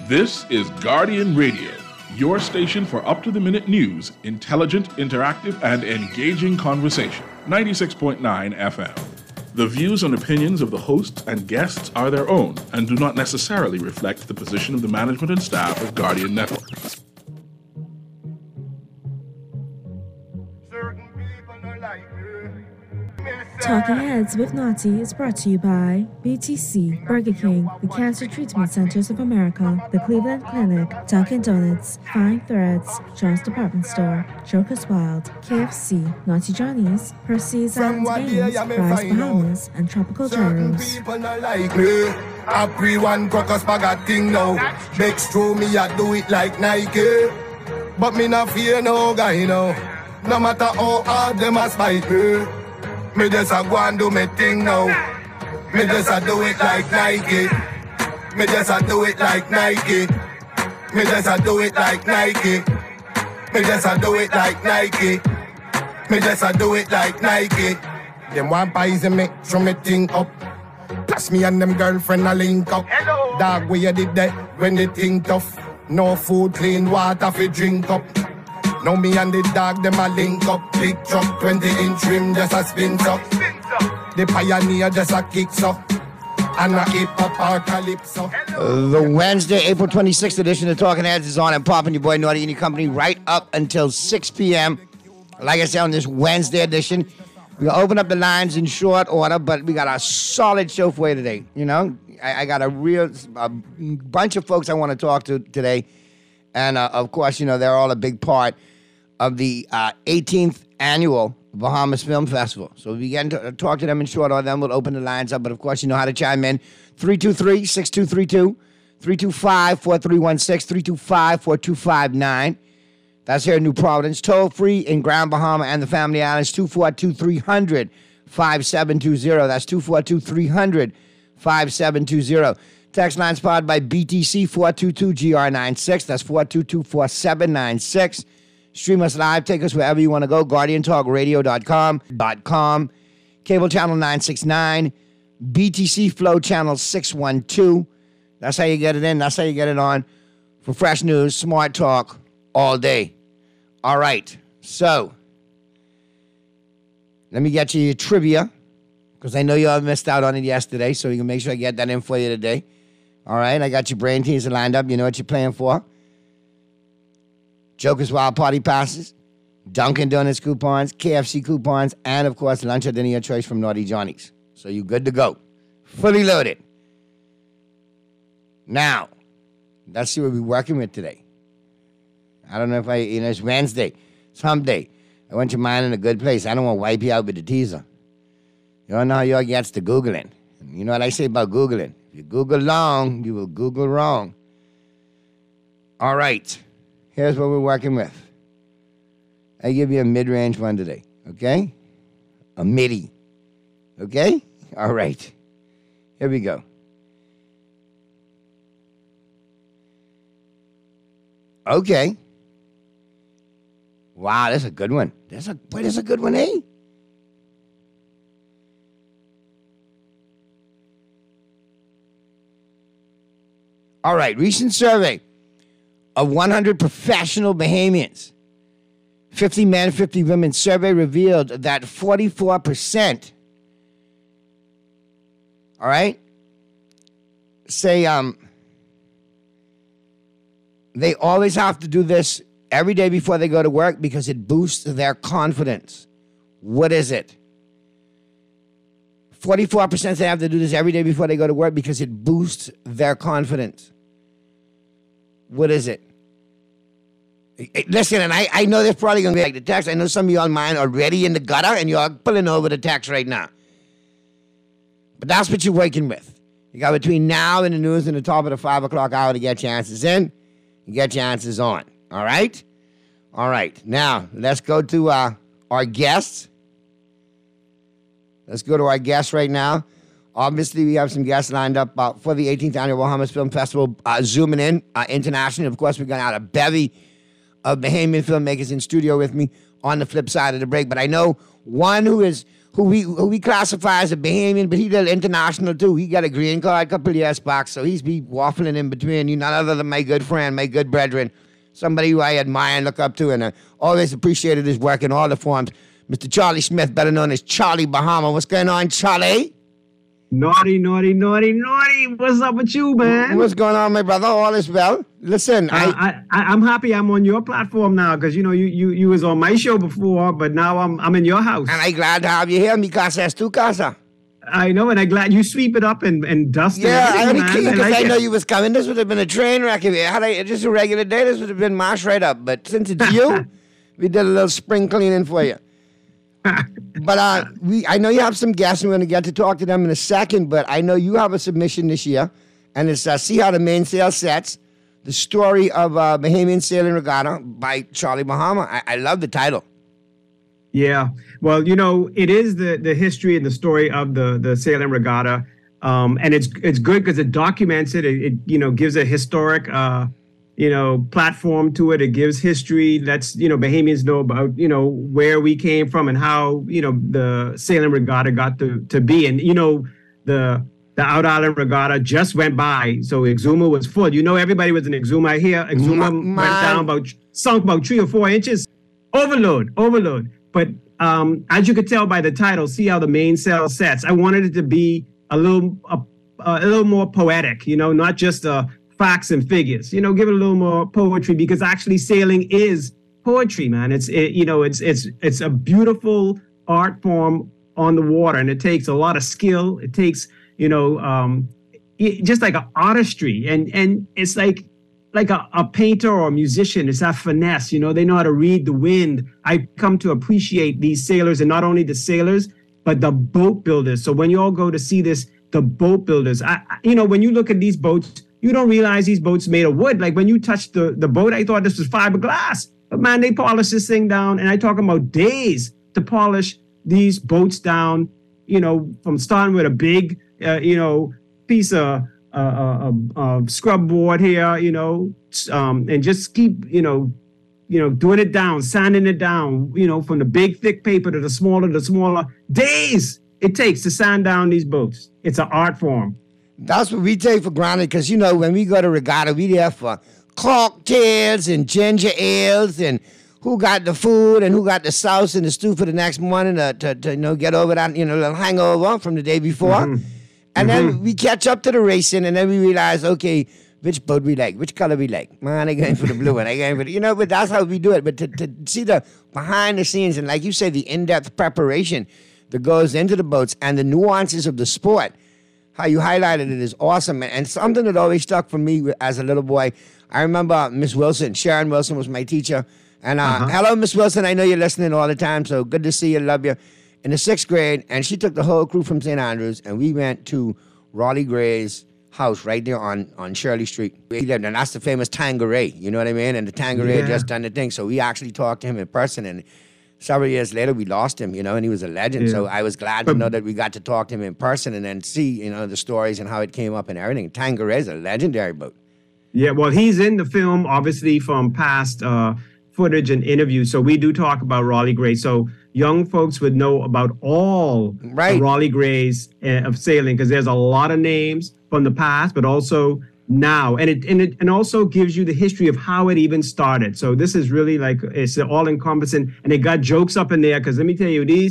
This is Guardian Radio, your station for up-to-the-minute news, intelligent, interactive, and engaging conversation. 96.9 FM. The views and opinions of the hosts and guests are their own and do not necessarily reflect the position of the management and staff of Guardian Network. Talking Heads with Naughty is brought to you by BTC, Burger King, the Cancer Treatment Centers of America, the Cleveland Clinic, Dunkin' Donuts, Fine Threads, John's Department Store, Joker's Wild, KFC, Naughty Johnny's, Percy's Island Games, Rise Bahamas, and Tropical Gyros. I pre one crocus bag a thing now. Bex through me, I do it like Nike. But me not fear no guy, no. No matter how hard them a spite me. Me just a go and do me thing now. Me just a do it like Nike. Me just a do it like Nike. Me just a do it like Nike. Me just a do it like Nike. Me just a do it like Nike. Them want poison me, throw me thing up. Plus me and them girlfriend a link up. Hello. Dog, where you did that when they think tough. No food, clean water fi drink up. Now me and the dog, them a link up. Big truck, 20-inch rim, just a spin up. The Pioneer just a kicks up. And a hip-hop apocalypse. The Wednesday, April 26th edition of Talking Heads is on and popping. Your boy Naughty and your company right up until 6 p.m. Like I said, on this Wednesday edition, we'll open up the lines in short order, but we got a solid show for you today. You know, I got a bunch of folks I want to talk to today. And, of course, you know, they're all a big part of the 18th annual Bahamas Film Festival. So we begin to talk to them in short order, then we'll open the lines up. But, of course, you know how to chime in. 323-6232, 325-4316, 325-4259. That's here in New Providence. Toll free in Grand Bahama and the Family Islands, 242-300-5720. That's 242-300-5720. Text line spotted by BTC 422-GR96. That's 422-4796. Stream us live. Take us wherever you want to go. GuardianTalkRadio.com. Cable channel 969. BTC Flow channel 612. That's how you get it in. That's how you get it on for fresh news, smart talk all day. All right. So, let me get you your trivia because I know you all missed out on it yesterday, so you can make sure I get that in for you today. All right, I got your brain teaser lined up. You know what you're playing for. Joker's Wild Party Passes, Dunkin' Donuts coupons, KFC coupons, and, of course, lunch or dinner your choice from Naughty Johnny's. So you're good to go. Fully loaded. Now, let's see what we're working with today. I don't know if it's Wednesday. It's hump day. I want your mind in a good place. I don't want to wipe you out with the teaser. You don't know how y'all gets to Googling. You know what I say about Googling? If you Google long, you will Google wrong. All right. Here's what we're working with. I give you a mid-range one today, okay? A midi, okay? All right. Here we go. Okay. Wow, that's a good one. That's a good one, eh? All right, recent survey of 100 professional Bahamians. 50 men, 50 women survey revealed that 44%, all right, say they always have to do this every day before they go to work because it boosts their confidence. What is it? 44% say they have to do this every day before they go to work because it boosts their confidence. What is it? Listen, and I know there's probably going to be like the text. I know some of y'all mind already in the gutter and you're pulling over the text right now. But that's what you're working with. You got between now and the news and the top of the 5 o'clock hour to get your answers in and get your answers on. All right? All right. Now, let's go to our guests. Let's go to our guests right now. Obviously, we have some guests lined up for the 18th Annual Bahamas Film Festival, zooming in internationally. Of course, we're going to have a bevy of Bahamian filmmakers in studio with me on the flip side of the break. But I know one who is who we classify as a Bahamian, but he did international too. He got a green card a couple of years back, so he's be waffling in between. You none other than my good friend, my good brethren, somebody who I admire and look up to, and I always appreciated his work in all the forms. Mr. Charlie Smith, better known as Charlie Bahama. What's going on, Charlie? Naughty. What's up with you, man? What's going on, my brother? All is well. Listen, I'm happy I'm on your platform now because you was on my show before, but now I'm in your house. And I'm glad to have you here. Mi casa es tu casa. I know, and I'm glad you sweep it up and dust it. Yeah, I only came because I know you was coming. This would have been a train wreck. If it had just a regular day, this would have been marched right up. But since it's you, we did a little spring cleaning for you. But I know you have some guests, and we're going to get to talk to them in a second, but I know you have a submission this year, and it's See How the Mainsail Sets, the story of Bahamian Sailing Regatta by Charlie Bahama. I love the title. Yeah. Well, it is the history and the story of the Sailing Regatta, and it's good because it documents it. It gives a historic platform to it. It gives history. Lets Bahamians know about where we came from and how the Sailing Regatta got to be. And the Out Island Regatta just went by, so Exuma was full. Everybody was in Exuma. I hear Exuma sunk about 3 or 4 inches. Overload. But as you could tell by the title, See How the Mainsail Sets, I wanted it to be a little more poetic. Not just facts and figures, give it a little more poetry, because actually sailing is poetry, man. It's a beautiful art form on the water, and it takes a lot of skill. It takes, just like an artistry, and it's like a painter or a musician. It's that finesse, they know how to read the wind. I come to appreciate these sailors, and not only the sailors, but the boat builders. So when you all go to see this, the boat builders, when you look at these boats, you don't realize these boats made of wood. Like when you touch the boat, I thought this was fiberglass. But man, they polish this thing down. And I talk about days to polish these boats down, from starting with a big, piece of scrub board here, and just keep, doing it down, sanding it down, from the big, thick paper to the smaller days it takes to sand down these boats. It's an art form. That's what we take for granted, because, when we go to regatta, we there for cocktails and ginger ales and who got the food and who got the sauce and the stew for the next morning to get over that, little hangover from the day before. Mm-hmm. And then we catch up to the racing, and then we realize, okay, which boat we like, which color we like. Man, I going for the blue one. I going for the, but that's how we do it. But to see the behind the scenes and, like you say, the in-depth preparation that goes into the boats and the nuances of the sport, how you highlighted it is awesome. And something that always stuck for me as a little boy, I remember Miss Wilson. Sharon Wilson was my teacher. And hello, Miss Wilson. I know you're listening all the time, so good to see you. Love you. In the 6th grade, and she took the whole crew from St. Andrews, and we went to Raleigh Gray's house right there on Shirley Street. We lived, and that's the famous Tanqueray, you know what I mean? And the Tanqueray had just done the thing, so we actually talked to him in person, and several years later, we lost him, and he was a legend. Yeah. So I was glad to know that we got to talk to him in person and then see, the stories and how it came up and everything. Tanqueray is a legendary boat. Yeah, well, he's in the film, obviously, from past footage and interviews. So we do talk about Raleigh Gray. So young folks would know about all the Raleigh Grays of sailing, because there's a lot of names from the past, but also now. And it also gives you the history of how it even started. So this is really it's all encompassing, and they got jokes up in there, because let me tell you, these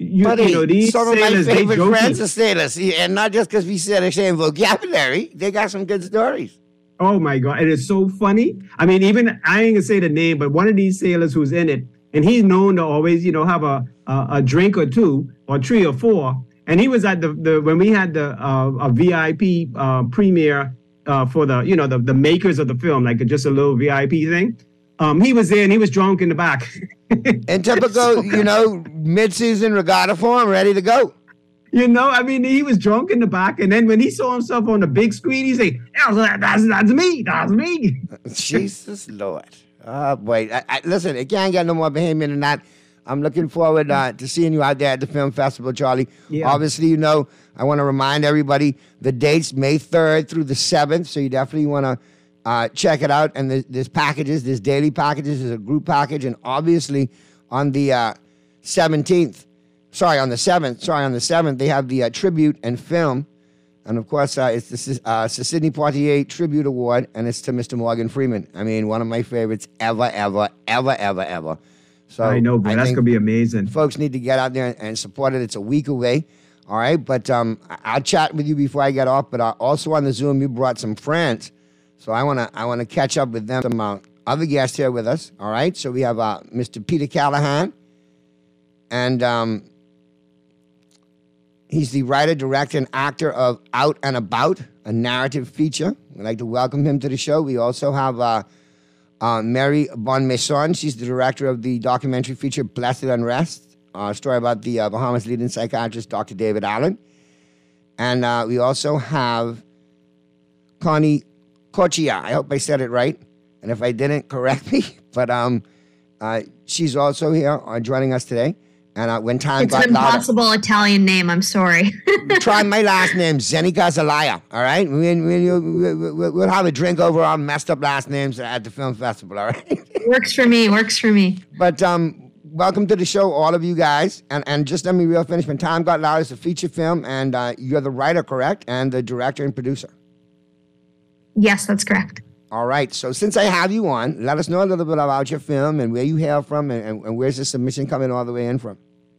these some sailors, of my favorite friends are sailors, and not just because we said the same vocabulary. They got some good stories. Oh my God, and it's so funny. I mean, even I ain't gonna say the name, but one of these sailors who's in it, and he's known to always, have a drink or two or 3 or 4. And he was at the when we had a VIP premiere for the makers of the film, like just a little VIP thing. He was there and he was drunk in the back. In typical, mid-season regatta form, ready to go. He was drunk in the back, and then when he saw himself on the big screen, he said, "That's me." Jesus Lord. Oh, boy. Listen, it can't get no more Bahamian than that. I'm looking forward to seeing you out there at the film festival, Charlie. Yeah. Obviously, I want to remind everybody the dates, May 3rd through the 7th, so you definitely want to check it out. And there's packages, there's daily packages, there's a group package, and obviously on the 17th, on the 7th, they have the tribute and film. And, of course, it's the Sidney Poitier Tribute Award, and it's to Mr. Morgan Freeman. I mean, one of my favorites ever. So I know, bro. That's going to be amazing. Folks need to get out there and support it. It's a week away. All right, but I'll chat with you before I get off. But also on the Zoom, you brought some friends, so I wanna catch up with them. Some other guests here with us. All right, so we have Mr. Peter Callahan, and he's the writer, director, and actor of Out and About, a narrative feature. We'd like to welcome him to the show. We also have Mary Bonmaison. She's the director of the documentary feature Blessed Unrest. A story about the Bahamas' leading psychiatrist, Dr. David Allen. And we also have Connie Cochia. I hope I said it right. And if I didn't, correct me. But she's also here joining us today. And when time it's got an impossible louder, Italian name. I'm sorry. Try my last name, Zenica Zelaya. All right? We'll have a drink over our messed up last names at the film festival. All right? Works for me. But welcome to the show, all of you guys. And just let me finish. When Time Got Loud is a feature film, and you're the writer, correct? And the director and producer. Yes, that's correct. All right. So since I have you on, let us know a little bit about your film and where you hail from and where's the submission coming all the way in from.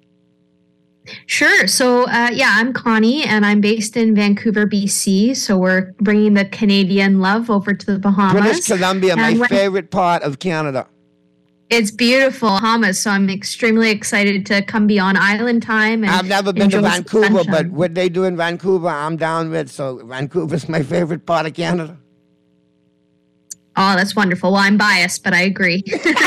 Sure. So, I'm Connie, and I'm based in Vancouver, BC. So we're bringing the Canadian love over to the Bahamas. British Columbia, my favorite part of Canada. It's beautiful, Bahamas, so I'm extremely excited to come be on island time. And I've never been to Vancouver, but what they do in Vancouver, I'm down with. So Vancouver's my favorite part of Canada. Oh, that's wonderful. Well, I'm biased, but I agree.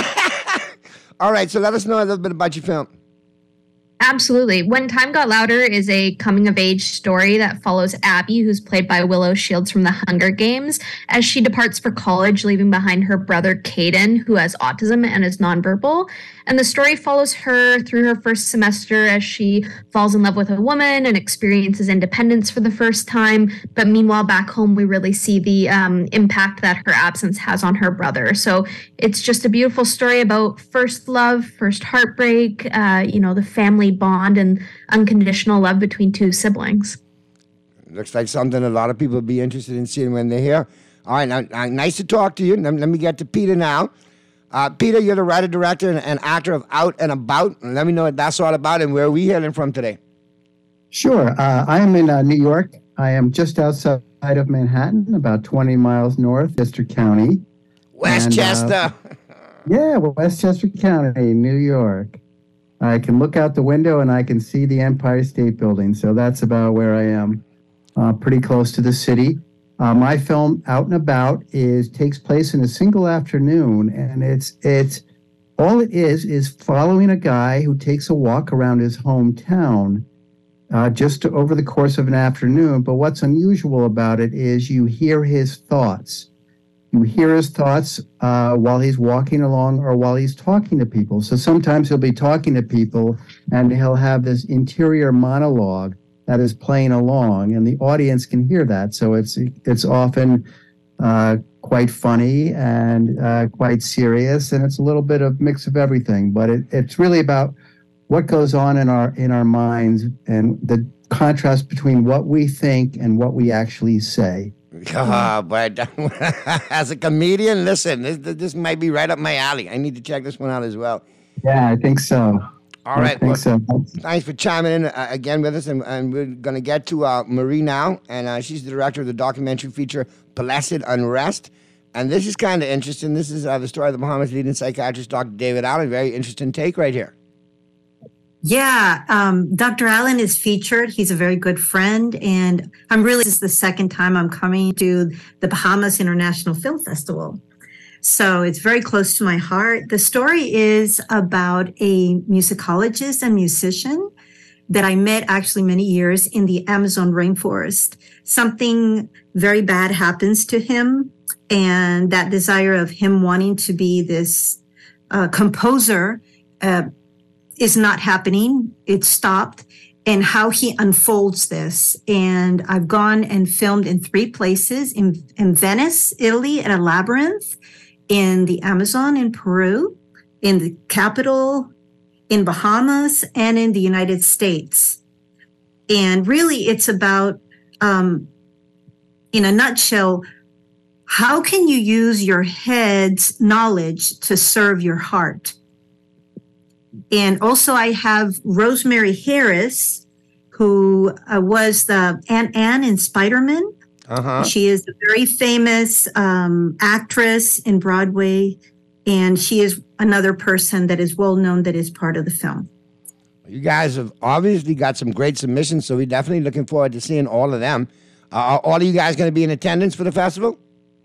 All right, so let us know a little bit about your film. Absolutely. When Time Got Louder is a coming-of-age story that follows Abby, who's played by Willow Shields from The Hunger Games, as she departs for college, leaving behind her brother Caden, who has autism and is nonverbal. And the story follows her through her first semester as she falls in love with a woman and experiences independence for the first time. But meanwhile, back home, we really see the impact that her absence has on her brother. So it's just a beautiful story about first love, first heartbreak, the family bond and unconditional love between two siblings. Looks like something a lot of people will be interested in seeing when they're here. All right, now nice to talk to you. Let me get to Peter now. Peter, you're the writer, director, and actor of Out and About. And let me know what that's all about and where are we hailing from today. Sure. I am in New York. I am just outside of Manhattan, about 20 miles north, Westchester County. Westchester. Westchester County, New York. I can look out the window and I can see the Empire State Building. So that's about where I am, pretty close to the city. My film Out and About takes place in a single afternoon, and it's all it is following a guy who takes a walk around his hometown just over the course of an afternoon. But what's unusual about it is you hear his thoughts. You hear his thoughts while he's walking along or while he's talking to people. So sometimes he'll be talking to people and he'll have this interior monologue that is playing along, and the audience can hear that. So it's often quite funny and quite serious, and it's a little bit of mix of everything. But it's really about what goes on in our minds and the contrast between what we think and what we actually say. But as a comedian, listen, this might be right up my alley. I need to check this one out as well. Yeah, I think so. All right. Well, thanks for chiming in again with us. And we're going to get to Marie now. And she's the director of the documentary feature Blessed Unrest. And this is kind of interesting. This is the story of the Bahamas' leading psychiatrist, Dr. David Allen. Very interesting take right here. Yeah, Dr. Allen is featured. He's a very good friend. And this is the second time I'm coming to the Bahamas International Film Festival. So it's very close to my heart. The story is about a musicologist and musician that I met actually many years in the Amazon rainforest. Something very bad happens to him, and that desire of him wanting to be this composer is not happening. It stopped, and how he unfolds this. And I've gone and filmed in 3 places, in Venice, Italy, at a labyrinth, in the Amazon in Peru, in the capital in Bahamas and in the United States. And really, it's about, in a nutshell, how can you use your head's knowledge to serve your heart? And also, I have Rosemary Harris, who was the Aunt Anne in Spider-Man. She is a very famous actress in Broadway, and she is another person that is well known that is part of the film. You guys have obviously got some great submissions, so we're definitely looking forward to seeing all of them. Are all of you guys going to be in attendance for the festival?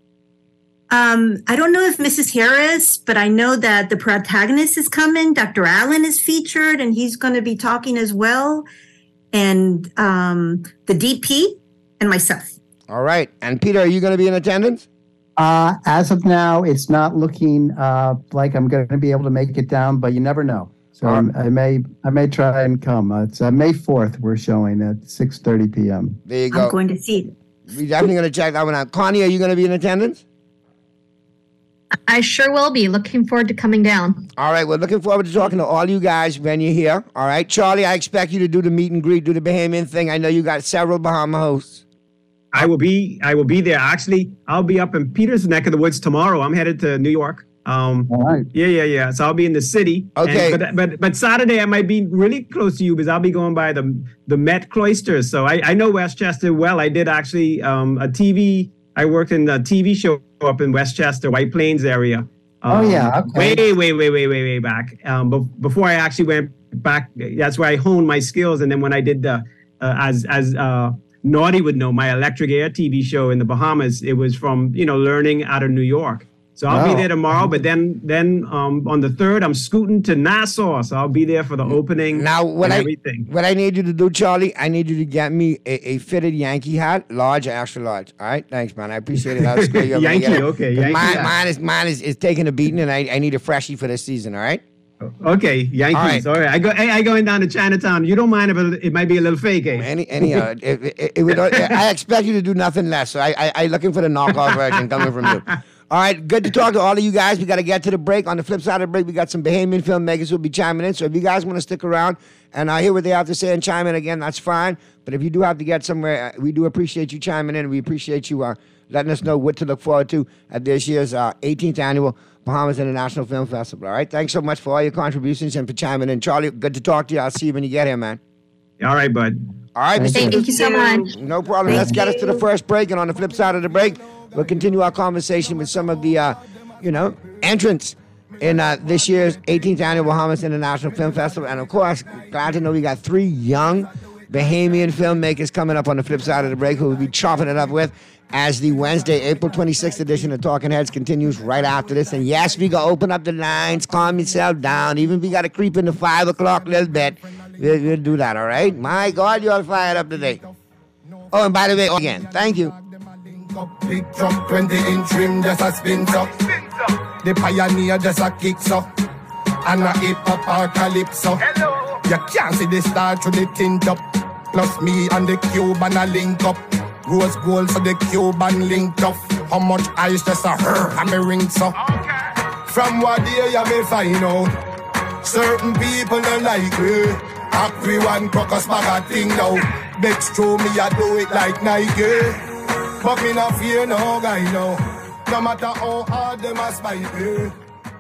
I don't know if Mrs. Harris, but I know that the protagonist is coming. Dr. Allen is featured, and he's going to be talking as well. And the DP and myself. All right. And Peter, are you going to be in attendance? As of now, it's not looking like I'm going to be able to make it down, but you never know. So I may try and come. It's May 4th. We're showing at 6:30 p.m. There you go. I'm going to see it. We're definitely going to check that one out. Connie, are you going to be in attendance? I sure will be. Looking forward to coming down. All right. We're looking forward to talking to all you guys when you're here. All right. Charlie, I expect you to do the meet and greet, do the Bahamian thing. I know you got several Bahama hosts. I will be there. Actually, I'll be up in Peter's neck of the woods tomorrow. I'm headed to New York. All right. Yeah. So I'll be in the city. Okay. But Saturday I might be really close to you because I'll be going by the Met Cloisters. So I know Westchester well. I did actually I worked in a TV show up in Westchester, White Plains area. Okay. Way back. Before I actually went back, that's where I honed my skills. And then when I did as Naughty would know, my Electric Air TV show in the Bahamas, it was from learning out of New York. So I'll be there tomorrow, but then on the 3rd, I'm scooting to Nassau, so I'll be there for the opening. Now, what I need you to do, Charlie, I need you to get me a fitted Yankee hat, large, extra large. All right, thanks, man. I appreciate it. I'll screw you up. Yankee, okay. Yankee mine is taking a beating, and I need a freshie for this season. All right. Okay, Yankees. All right. I going down to Chinatown. You don't mind if it might be a little fake, eh? Anyhow, I expect you to do nothing less. So I looking for the knockoff version coming from you. All right, good to talk to all of you guys. We got to get to the break. On the flip side of the break, we got some Bahamian filmmakers who will be chiming in. So if you guys want to stick around and hear what they have to say and chime in again, that's fine. But if you do have to get somewhere, we do appreciate you chiming in. We appreciate you letting us know what to look forward to at this year's 18th annual Bahamas International Film Festival. All right, thanks so much for all your contributions and for chiming in. Charlie, good to talk to you. I'll see you when you get here, man. All right, bud. All right, thank you so much. No problem. Let's get us to the first break. And on the flip side of the break, we'll continue our conversation with some of the, entrants in this year's 18th Annual Bahamas International Film Festival. And, of course, glad to know we got 3 young Bahamian filmmakers coming up on the flip side of the break who we'll be chopping it up with as the Wednesday, April 26th edition of Talking Heads continues right after this. And, yes, we got to open up the lines, calm yourself down. Even if we got to creep into 5 o'clock a little bit, we'll do that, all right? My God, you're all fired up today. Oh, and by the way, again, thank you. Big truck, 20-inch rim, just a spin up. The Pioneer just a kicks up. And a hip-hop or calypso. You can't see the star through the tint up. Plus me and the Cuban a link up. Rose gold so the Cuban linked up. How much ice just a and me rings up. From what day you may find out. Certain people don't like me. Everyone crocus bag a thing now. Next to me I do it like Nike. But me not fear no guy, no. No matter how hard them a spite me.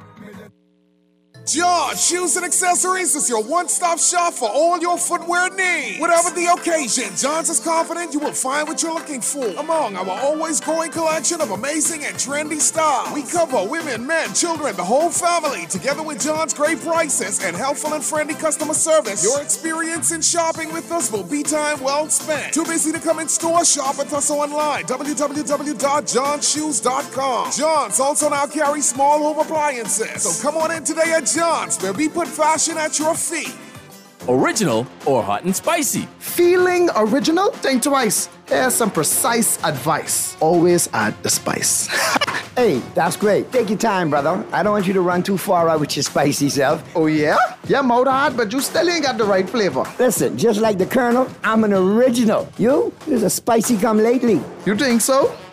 John Shoes and Accessories is your one-stop shop for all your footwear needs. Whatever the occasion, John's is confident you will find what you're looking for among our always growing collection of amazing and trendy styles. We cover women, men, children, the whole family. Together with John's great prices and helpful and friendly customer service, your experience in shopping with us will be time well spent. Too busy to come in store? Shop with us online, www.johnshoes.com. John's also now carries small home appliances. So come on in today at John's, where we put fashion at your feet. Original or hot and spicy? Feeling original? Think twice. Here's some precise advice. Always add the spice. Hey, that's great. Take your time, brother. I don't want you to run too far out with your spicy self. Oh, yeah? Yeah, mouth hard, but you still ain't got the right flavor. Listen, just like the Colonel, I'm an original. You? There's a spicy come lately. You think so?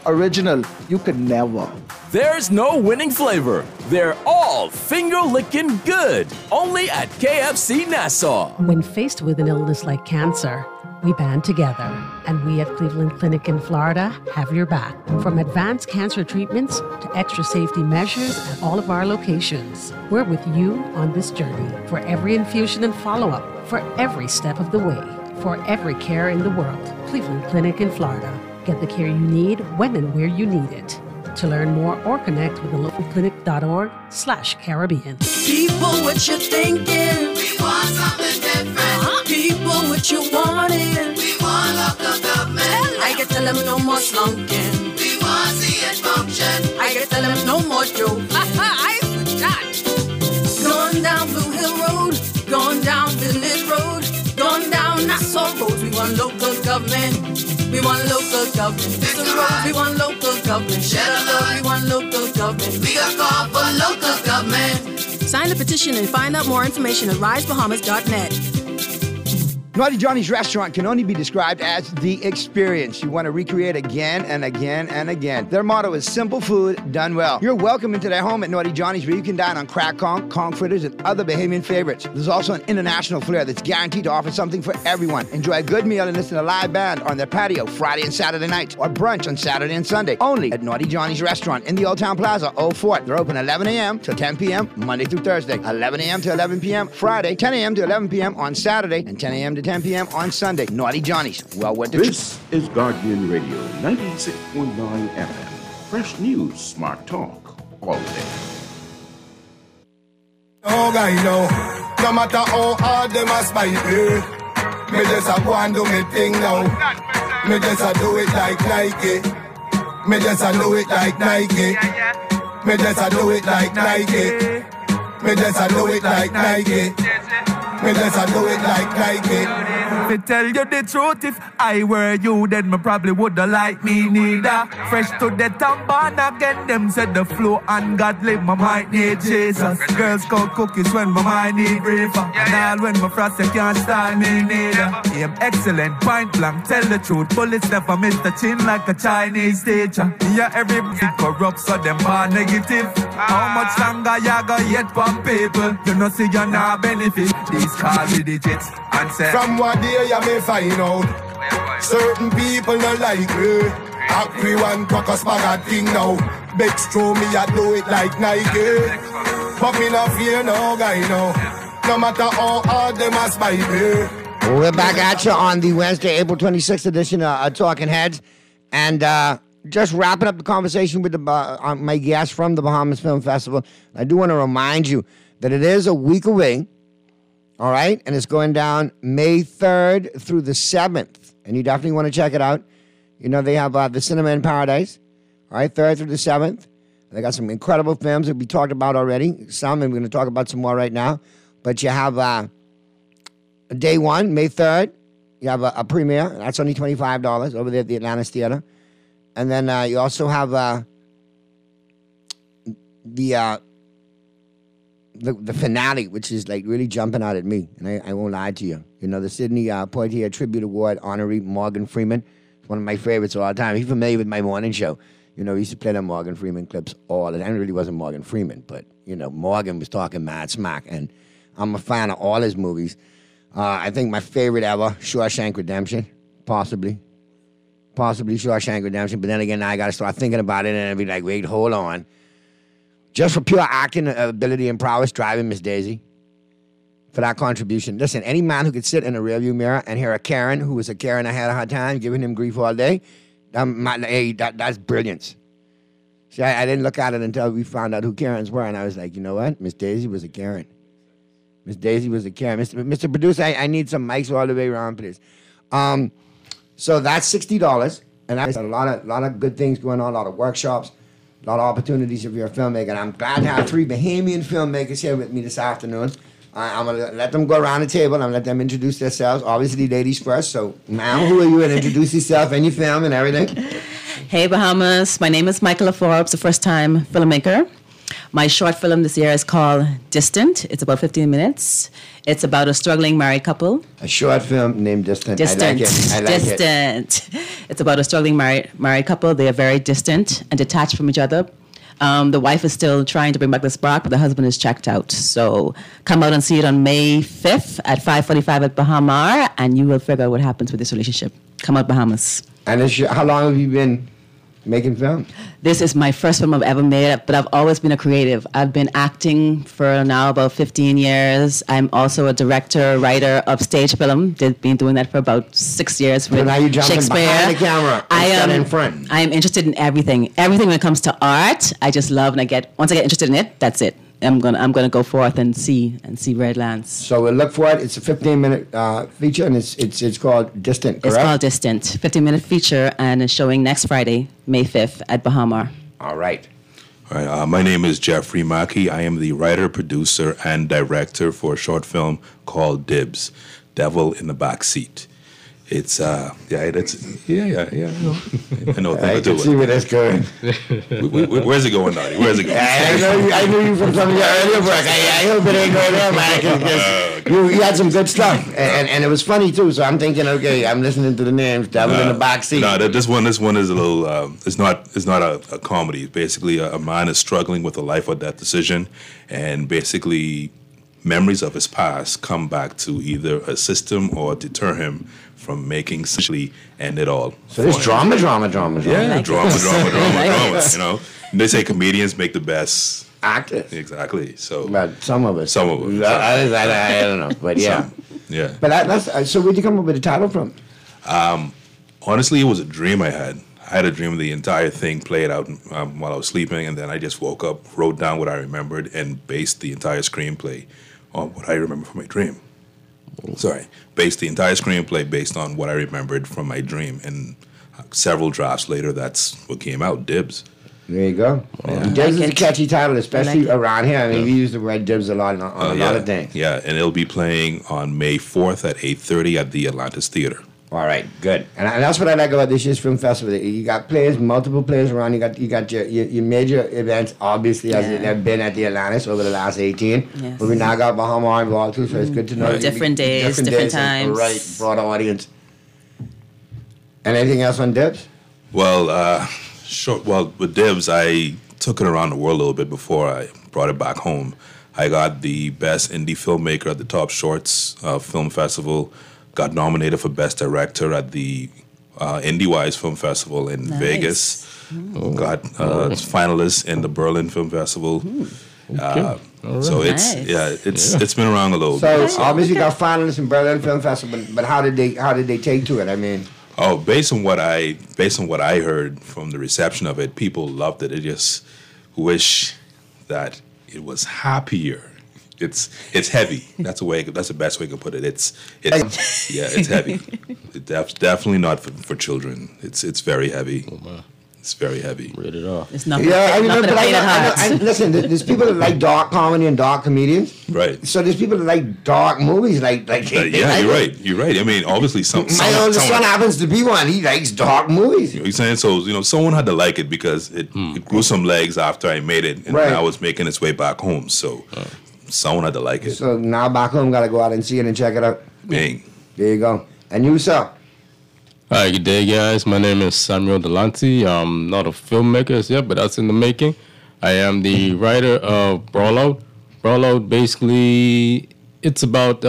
original. You could never. There's no winning flavor. They're all finger-licking good. Only at KFC Nassau. When faced with an illness like cancer, we band together. And we at Cleveland Clinic in Florida have your back. From advanced cancer treatments to extra safety measures at all of our locations. We're with you on this journey. For every infusion and follow-up. For every step of the way. For every care in the world. Cleveland Clinic in Florida. Get the care you need when and where you need it. To learn more or connect with the localclinic.org/Caribbean. People, what you thinking? We want something different. People, what you wanting? We want local government. I can tell them no more slunking. We want to see it function. I can tell them no more joking. I forgot. Going down Blue Hill Road, going down Village Road, going down Nassau Road. We want local government. We want local government. It's a road. We want local government. Shed a love. We want local government. We got call for local government. Sign the petition and find out more information at risebahamas.net. Naughty Johnny's restaurant can only be described as the experience you want to recreate again and again and again. Their motto is simple food done well. You're welcome into their home at Naughty Johnny's, where you can dine on crack conch, conch fritters, and other Bahamian favorites. There's also an international flair that's guaranteed to offer something for everyone. Enjoy a good meal and listen to a live band on their patio Friday and Saturday nights, or brunch on Saturday and Sunday. Only at Naughty Johnny's restaurant in the Old Town Plaza, Old Fort. They're open 11 a.m. to 10 p.m. Monday through Thursday, 11 a.m. to 11 p.m. Friday, 10 a.m. to 11 p.m. on Saturday, and 10 a.m. to 10 p.m. on Sunday. Naughty Johnny's. Well worth the This is Guardian Radio, 96.9 FM. Fresh news, smart talk, all day. Oh, guy, no. No matter how hard them a spite me, me just a go and do me thing now. Me just a do it like Nike. Me just a do it like Nike. Me just a do it like Nike. Me just a do it like Nike. Me just a do it like Nike. To tell you the truth, if I were you, then me probably woulda like me neither. Fresh to the town, born again, them said the flow ungodly, my mind need Jesus. Girls call cookies when my mind need reefer. And all when my frost, you can't style me neither. Aim excellent, point blank, tell the truth. Bullets never miss the chin like a Chinese teacher. Yeah, everybody corrupt, so them are negative. How much longer you go yet from people? You know see you not benefit. These call me digits and say from what day you may find out, certain people not like me. Acri one cock a spaghetti thing now. Bex throw me, I do it like Nike. But me not fear no guy now. No matter how hard them a spite me. We're back at you on the Wednesday, April 26th edition of Talking Heads. And just wrapping up the conversation with my guest from the Bahamas Film Festival. I do want to remind you that it is a week away. All right, and it's going down May 3rd through the 7th, and you definitely want to check it out. You know, they have the Cinema in Paradise, all right, 3rd through the 7th. They got some incredible films that we talked about already, some, and we're going to talk about some more right now. But you have day one, May 3rd, you have a premiere, that's only $25 over there at the Atlantis Theater. And then you also have the finale, which is like really jumping out at me, and I won't lie to you. You know, the Sidney Poitier Tribute Award honoree Morgan Freeman. It's one of my favorites of all time. He's familiar with my morning show. You know, we used to play the Morgan Freeman clips all the time. It really wasn't Morgan Freeman, but, you know, Morgan was talking mad smack, and I'm a fan of all his movies. I think my favorite ever, Shawshank Redemption, possibly Shawshank Redemption, but then again, now I got to start thinking about it, and I'll be like, wait, hold on. Just for pure acting ability and prowess, driving Miss Daisy. For that contribution. Listen, any man who could sit in a rearview mirror and hear a Karen, who was a Karen I had a hard time, giving him grief all day, that's brilliance. See, I didn't look at it until we found out who Karens were, and I was like, you know what? Miss Daisy was a Karen. Miss Daisy was a Karen. Mr. Producer, I need some mics all the way around, please. So that's $60, and that's a lot of good things going on, a lot of workshops, a lot of opportunities if you're a filmmaker. And I'm glad to have 3 Bahamian filmmakers here with me this afternoon. I'm going to let them go around the table and let them introduce themselves. Obviously, ladies first. So, ma'am, who are you? And introduce yourself and your film and everything. Hey, Bahamas. My name is Michaela Forbes, a first-time filmmaker. My short film this year is called Distant. It's about 15 minutes. It's about a struggling married couple. A short film named Distant. Distant. I like it. I like Distant. It's about a struggling married couple. They are very distant and detached from each other. The wife is still trying to bring back the spark, but the husband is checked out. So come out and see it on May 5th at 5:45 at Bahamar, and you will figure out what happens with this relationship. Come out, Bahamas. And how long have you been making films? This is my first film I've ever made, but I've always been a creative. I've been acting for now about 15 years. I'm also a director, writer of stage film. Been doing that for about 6 years with now you're jumping Shakespeare. behind the camera instead in front. I am interested in everything. Everything when it comes to art, I just love, and once I get interested in it, that's it. I'm gonna go forth and see where it lands. So we'll look for it. It's a 15-minute feature, and it's called Distant, correct? It's called Distant, 15-minute feature, and it's showing next Friday, May 5th at Bahamar. All right. All right. My name is Jeffrey Mackey. I am the writer, producer, and director for a short film called Dibs, Devil in the Backseat. It's I know a thing I to do can see where that's going. Where's it going, Naughty? Where's it going? I knew you from some of your earlier work. I hope it ain't going there, man. Because you had some good stuff, and it was funny too. So I'm thinking, okay, I'm listening to the names. Devil in the Backseat. No, this one is a little. It's not a comedy. Basically, a man is struggling with a life or death decision, and basically, memories of his past come back to either assist him or deter him from making essentially end it all. So there's drama. Yeah, drama. You know, they say comedians make the best actors. Exactly. So, but some of us. I don't know, but yeah. Yeah. But that's so. Where'd you come up with the title from? Honestly, it was a dream I had. I had a dream of the entire thing played out while I was sleeping, and then I just woke up, wrote down what I remembered, and based the entire screenplay on what I remember from my dream. Based the entire screenplay based on what I remembered from my dream, and several drafts later, that's what came out, Dibs. There you go. Dibs is a catchy title, especially around here. I mean, we use the word dibs a lot on a lot of things. Yeah, and it'll be playing on May 4th at 8:30 at the Atlantis Theater. All right, good. And that's what I like about this year's film festival. You got players, multiple players around. You got your major events, obviously, as they've been at the Atlantis over the last 18. Yes. But we now got Bahamar involved too, so it's good to know. Different days, different times. Right, broader audience. And anything else on Dibs? Well, with Dibs, I took it around the world a little bit before I brought it back home. I got the best indie filmmaker at the Top Shorts Film Festival. Got nominated for Best Director at the IndieWise Film Festival in Vegas. Got finalists in the Berlin Film Festival. So it's been around a little bit. So obviously you got finalists in Berlin Film Festival, but how did they take to it? I mean, based on what I heard from the reception of it, people loved it. They just wish that it was happier. It's heavy. That's the best way to put it. It's heavy. It's definitely not for children. It's very heavy. It's very heavy. Rated R. It's not. Listen, there's people that like dark comedy and dark comedians. Right. So there's people that like dark movies. You're right. You're right. I mean, obviously, my oldest son happens to be one. He likes dark movies. You know what I'm saying? So someone had to like it because it grew some legs after I made it, and now it's making its way back home. So. Someone had to like it. So now back home, got to go out and see it and check it out. Bang. There you go. And you, sir? Hi, good day, guys. My name is Samuel Delante. I'm not a filmmaker as yet, but that's in the making. I am the writer of Brawlout. Brawlout, basically, it's about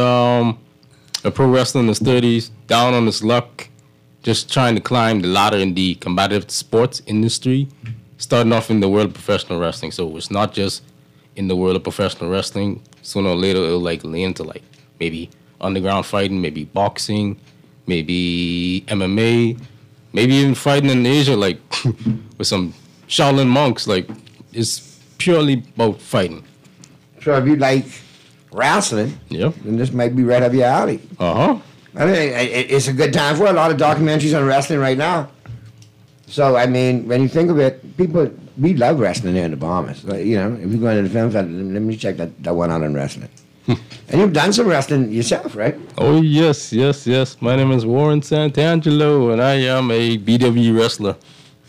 a pro wrestler in his 30s, down on his luck, just trying to climb the ladder in the combative sports industry, starting off in the world of professional wrestling. So it's not just in the world of professional wrestling. Sooner or later, it'll lean into maybe underground fighting, maybe boxing, maybe MMA, maybe even fighting in Asia, with some Shaolin monks. It's purely about fighting. So if you like wrestling, then this might be right up your alley. I mean, it's a good time for a lot of documentaries on wrestling right now. So, I mean, when you think of it, we love wrestling here in the Bahamas. If you're going to the film festival, let me check that one out on wrestling. And you've done some wrestling yourself, right? Oh, yes. My name is Warren Santangelo, and I am a BW wrestler.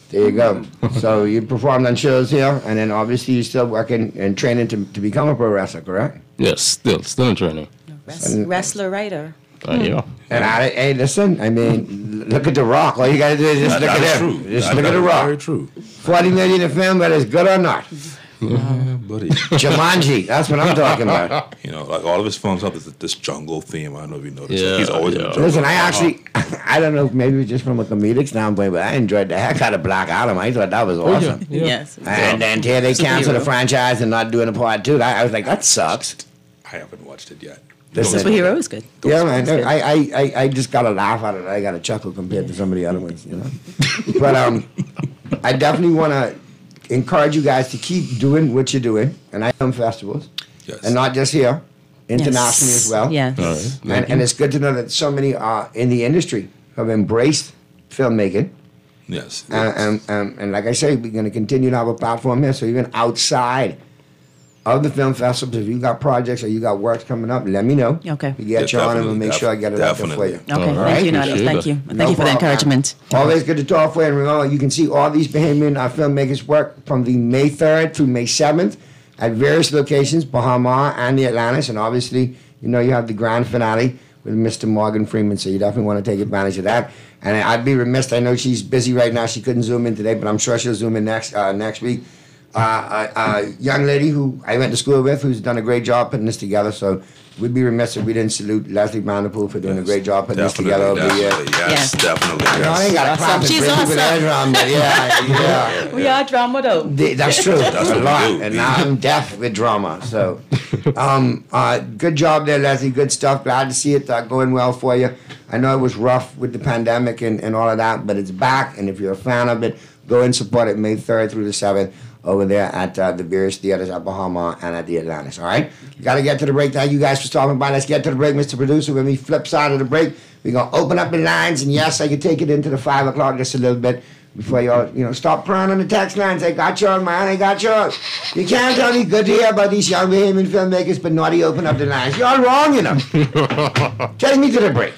There you go. So you performed on shows here, and then obviously you're still working and training to become a pro wrestler, correct? Yes, still in training. Wrestler writer. Yeah. And hey, listen, I mean, look at The Rock. All you got to do is just look at him. Just look at The Rock. Very true. 40 million a film, whether it's good or not. Yeah, buddy. Jumanji, that's what I'm talking about. You know, like all of his films have this jungle theme. I don't know if you noticed. Yeah, He's always in the jungle. Listen, I don't know, maybe it's just from a comedic standpoint, but I enjoyed the heck out of Black Adam. I thought that was awesome. Yeah. Yes. And then here they cancel the franchise and not doing a part 2. I was like, that sucks. I haven't watched it yet. Superhero is good. Yeah, man. I just got to laugh at it. I got to chuckle compared to some of the other ones, you know. But I definitely want to encourage you guys to keep doing what you're doing, and I film festivals, and not just here, internationally as well. Yeah. All right. And it's good to know that so many in the industry have embraced filmmaking. Yes. And like I say, we're going to continue to have a platform here. So even outside of the film festivals, if you got projects or you got works coming up, let me know. Okay. We get you on and we'll make sure I get it out there for you. Okay. Thank you, Nadi. Thank you. Thank you for the encouragement. Always good to talk for you. And remember, you can see all these Bahamian filmmakers' work from the May 3rd through May 7th at various locations, Bahama and the Atlantis. And obviously, you know, you have the grand finale with Mr. Morgan Freeman, so you definitely want to take advantage of that. And I'd be remiss, I know she's busy right now, she couldn't Zoom in today, but I'm sure she'll Zoom in next week. A young lady who I went to school with who's done a great job putting this together, so we'd be remiss if we didn't salute Leslie Vanderpool for doing a great job putting this together over the year. Yes, definitely. I know I ain't got a clap She's with that drum, but yeah. We are drama though. That's true. That's a lot. And now I'm deaf with drama. So, good job there, Leslie. Good stuff. Glad to see it going well for you. I know it was rough with the pandemic and all of that, but it's back. And if you're a fan of it, go and support it May 3rd through the 7th over there at the various theaters at Bahama and at the Atlantis. All right? We got to get to the break. Thank you guys for stopping by. Let's get to the break, Mr. Producer. When we flip side of the break, we're going to open up the lines. And yes, I can take it into the 5 o'clock just a little bit before y'all, stop crying on the text lines. I got yours, man. I got yours. You can't tell me good to hear about these young Bahamian filmmakers, but naughty open up the lines. Y'all wrong, you know. Take me to the break.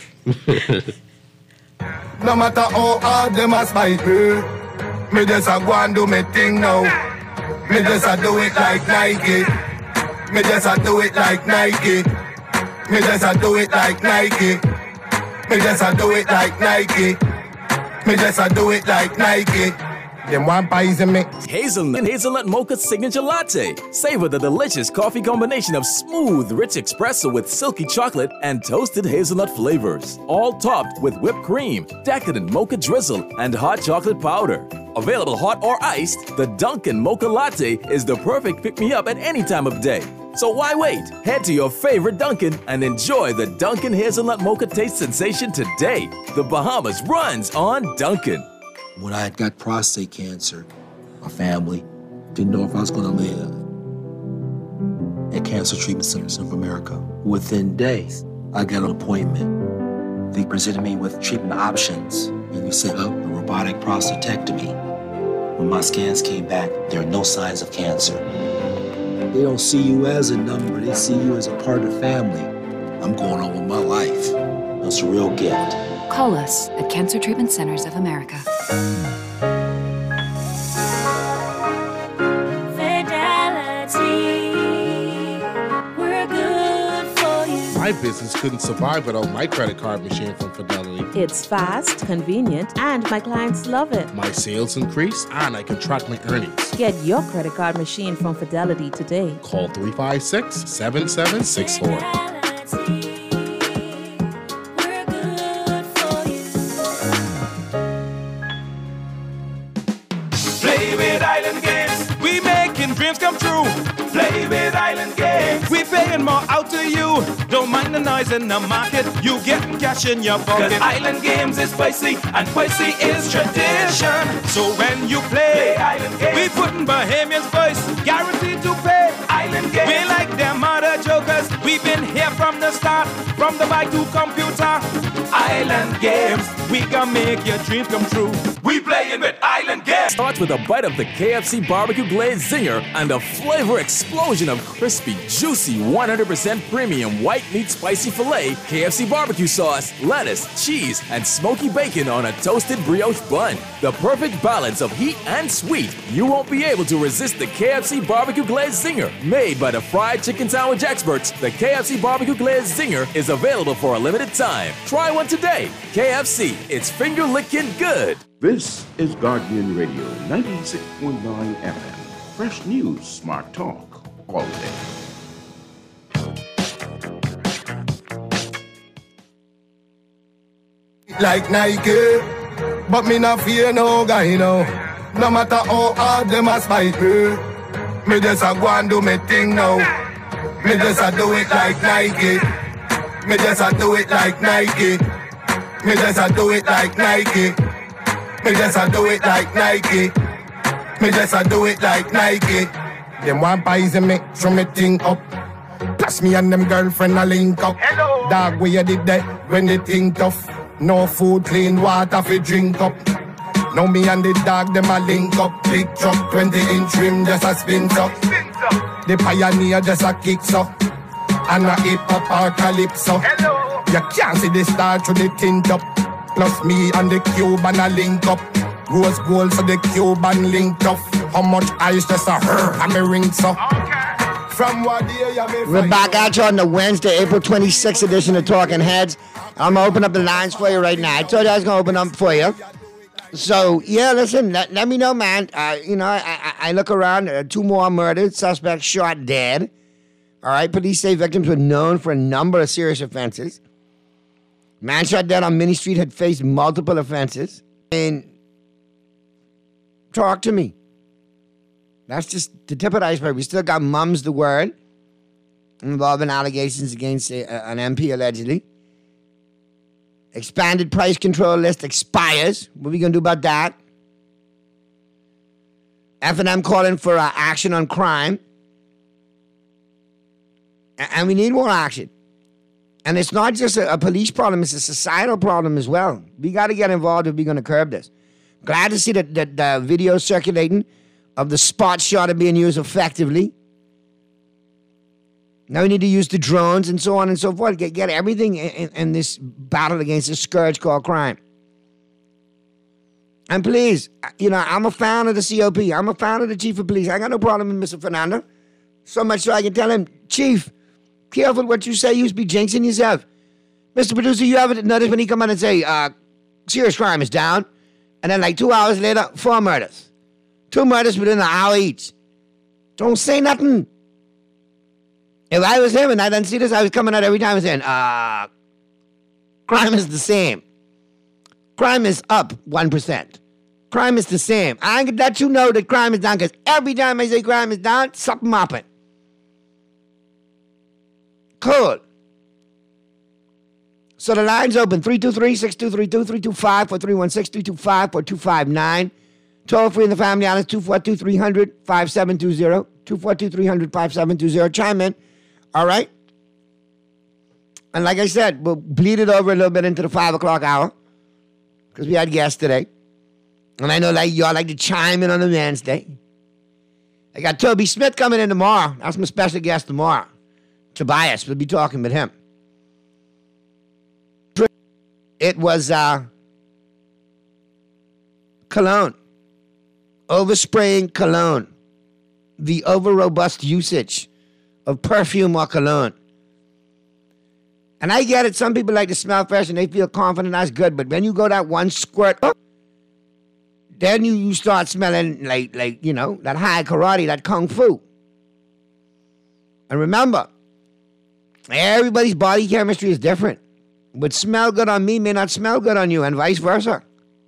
No matter how hard them a spite me just a go and do me thing now. Me just a do it like Nike. Me just a do it like Nike. Me just a do it like Nike. Me just a do it like Nike. Me just a do it like Nike. Them one poison me. Hazelnut and hazelnut mocha signature latte. Savor the delicious coffee combination of smooth, rich espresso with silky chocolate and toasted hazelnut flavors. All topped with whipped cream, decadent mocha drizzle, and hot chocolate powder. Available hot or iced, the Dunkin' Mocha Latte is the perfect pick-me-up at any time of day. So why wait? Head to your favorite Dunkin' and enjoy the Dunkin' Hazelnut Mocha taste sensation today. The Bahamas runs on Dunkin'. When I got prostate cancer, my family didn't know if I was going to live. At Cancer Treatment Centers of America, within days, I got an appointment. They presented me with treatment options, and we set up a robotic prostatectomy. When my scans came back, there are no signs of cancer. They don't see you as a number, they see you as a part of the family. I'm going on with my life. It's a real gift. Call us at Cancer Treatment Centers of America. My business couldn't survive without my credit card machine from Fidelity. It's fast, convenient, and my clients love it. My sales increase, and I can track my earnings. Get your credit card machine from Fidelity today. Call 356-7764. Play with Island Games. We making dreams come true. Play with Island Games. We paying more out to you. Don't mind the noise in the market. You getting cash in your pocket. 'Cause Island Games is spicy and spicy is tradition. So when you play Island Games, we putting Bahamians first. Guaranteed to pay. Island Games. We like them other jokers. We've been here from the start. From the bike to computer. Island Games. We gonna make your dreams come true. We playing with Island Game. Starts with a bite of the KFC barbecue glazed zinger and a flavor explosion of crispy, juicy, 100% premium white meat spicy filet, KFC barbecue sauce, lettuce, cheese, and smoky bacon on a toasted brioche bun. The perfect balance of heat and sweet. You won't be able to resist the KFC barbecue glazed zinger. Made by the fried chicken sandwich experts, the KFC barbecue glazed zinger is available for a limited time. Try one today. KFC, it's finger-licking good. This is Guardian Radio 96.9 FM. Fresh news, smart talk, all day. Like Nike, but me not fear no guy, no. No matter how hard them a spite me, me just a go and do me thing now. Me just a do it like Nike. Me just a do it like Nike. Me just a do it like Nike. Me just a do it like Nike. Me just a do it like Nike. Them want poison me, show me thing up. Plus me and them girlfriend a link up. Hello. Dog, where you did that when they think tough? No food, clean water fi drink up. Now me and the dog, them a link up. Big truck, 20-inch rim, just a spin up. The pioneer just a kicks up. And a hip-hop or calypso. Hello. You can't see the star through the tint up. Plus me and the Cuban a link up. Rose gold so the Cuban linked up. How much ice just a her and me ring so. From what day you may We're back at you on the Wednesday, April 26th edition of Talking Heads. I'm going to open up the lines for you right now. I told you I was going to open them for you. So, yeah, listen, let me know, man. I look around, 2 more murdered, suspects shot dead. All right, police say victims were known for a number of serious offenses. Man shot dead on Minnie Street had faced multiple offenses. And talk to me. That's just the tip of the iceberg. We still got Mum's the Word involving allegations against an MP allegedly. Expanded price control list expires. What are we going to do about that? F&M calling for action on crime. And we need more action. And it's not just a police problem, it's a societal problem as well. We got to get involved if we're going to curb this. Glad to see that the video circulating of the spot shot being used effectively. Now we need to use the drones and so on and so forth. Get everything in this battle against this scourge called crime. And please, I'm a fan of the COP. I'm a fan of the chief of police. I got no problem with Mr. Fernando. So much so I can tell him, Chief, careful what you say. You be jinxing yourself. Mr. Producer, you ever notice when he come on and say, serious crime is down, and then like 2 hours later, 4 murders. 2 murders within an hour each. Don't say nothing. If I was him and I didn't see this, I was coming out every time and saying, crime is the same. Crime is up 1%. Crime is the same. I can let you know that crime is down because every time I say crime is down, something happened. Cool. So the line's open, 323-6232, 325-431-6325-4259. Toll free in the Family Islands, 242-300-5720, 242-300-5720. Chime in. All right? And like I said, we'll bleed it over a little bit into the 5 o'clock hour because we had guests today. And I know y'all like to chime in on a Wednesday. I got Toby Smith coming in tomorrow. That's my special guest tomorrow. Tobias, we'll be talking with him. It was cologne. Overspraying cologne. The over-robust usage of perfume or cologne. And I get it. Some people like to smell fresh and they feel confident. That's good. But when you go that one squirt, then you start smelling like that high karate, that kung fu. And remember, everybody's body chemistry is different. What smell good on me may not smell good on you, and vice versa.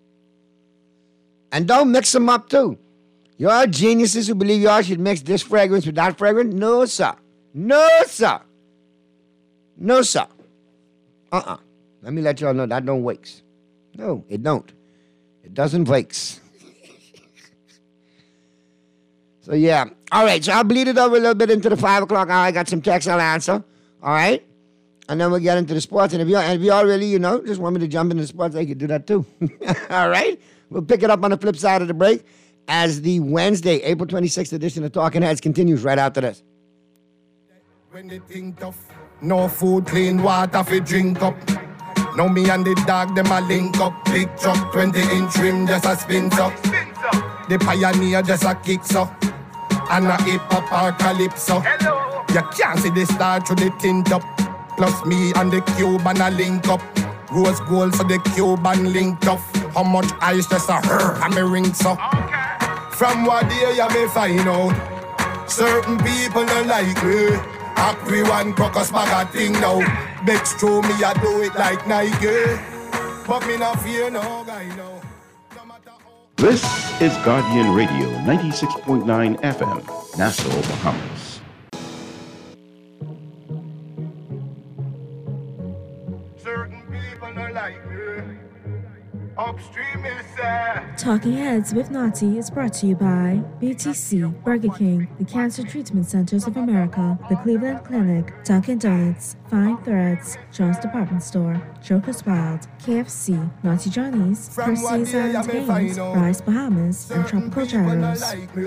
And don't mix them up, too. Y'all geniuses who believe y'all should mix this fragrance with that fragrance? No, sir. No, sir. No, sir. Let me let y'all know that don't wakes. No, it don't. It doesn't wakes. So, yeah. All right, so I'll bleed it over a little bit into the 5 o'clock hour. I got some texts I'll answer. All right? And then we'll get into the sports. And if y'all really, just want me to jump into the sports, I could do that too. All right? We'll pick it up on the flip side of the break as the Wednesday, April 26th edition of Talking Heads continues right after this. When they think tough, no food, clean water fi drink up. Now me and the dog, them a link up. Big truck, 20-inch rim, just a spin up. The Pioneer just a kick so. And a hip-hop or calypso. You can't see the star through the tint up. Plus me and the Cuban a link up. Rose gold so the Cuban linked up. How much ice just a and me ring so. From what day you may find out. Certain people don't like me. Everyone crocus bag a thing now. Bex through me, I do it like Nike. But me not fear no guy now. This is Guardian Radio 96.9 FM, Nassau, Bahamas. Certain people don't like me. Upstream is Talking Heads with Naughty is brought to you by BTC, Burger King, the Cancer Treatment Centers of America, the Cleveland Clinic, Dunkin' Donuts, Fine Threads, Jones Department Store, Joker's Wild, KFC, Naughty Johnny's, Percy's and Games, Rise Bahamas, and Tropical Gyros.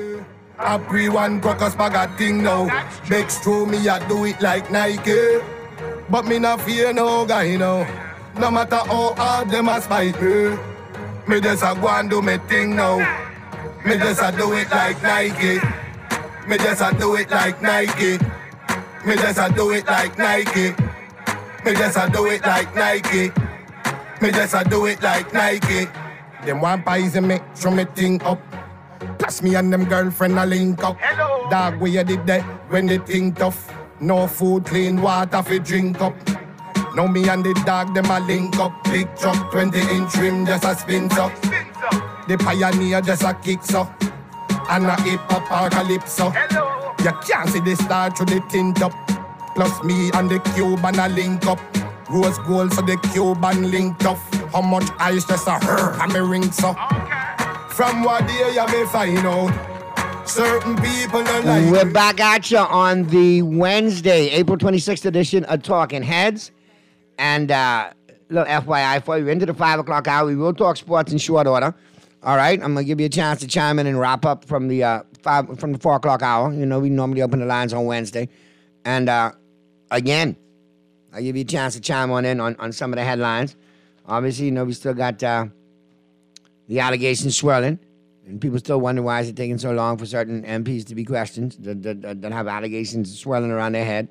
Everyone crocus bag a thing now. Bex through me, I do it like Nike. But me not fear no guy now. No matter how hard them a spite me. Me just a go and do me thing now. Me just a do it like Nike. Me just a do it like Nike. Me just a do it like Nike. Me just a do it like Nike. Me just a do it like Nike. Them want poison me, throw me thing up. Plus me and them girlfriend a link up. Hello. Dog, where you did that when they think tough. No food, clean water fi drink up. Now me and the dog, them a link up. Big truck, 20-inch rim, just a spin so. The Pioneer just a kick so. And a hip-hop or calypso. You can't see the star through the tint up. Plus me and the Cuban a link up. Rose gold so the Cuban linked up. How much ice just a and me ring so. From what day you may find out. Certain people don't like. We're back at you on the Wednesday, April 26th edition of Talking Heads. And little FYI for you, into the 5 o'clock hour, we will talk sports in short order. All right, I'm gonna give you a chance to chime in and wrap up from the 4 o'clock hour. You know, we normally open the lines on Wednesday, and again, I give you a chance to chime in on some of the headlines. Obviously, you know, we still got the allegations swirling, and people still wonder why is it taking so long for certain MPs to be questioned that have allegations swirling around their head.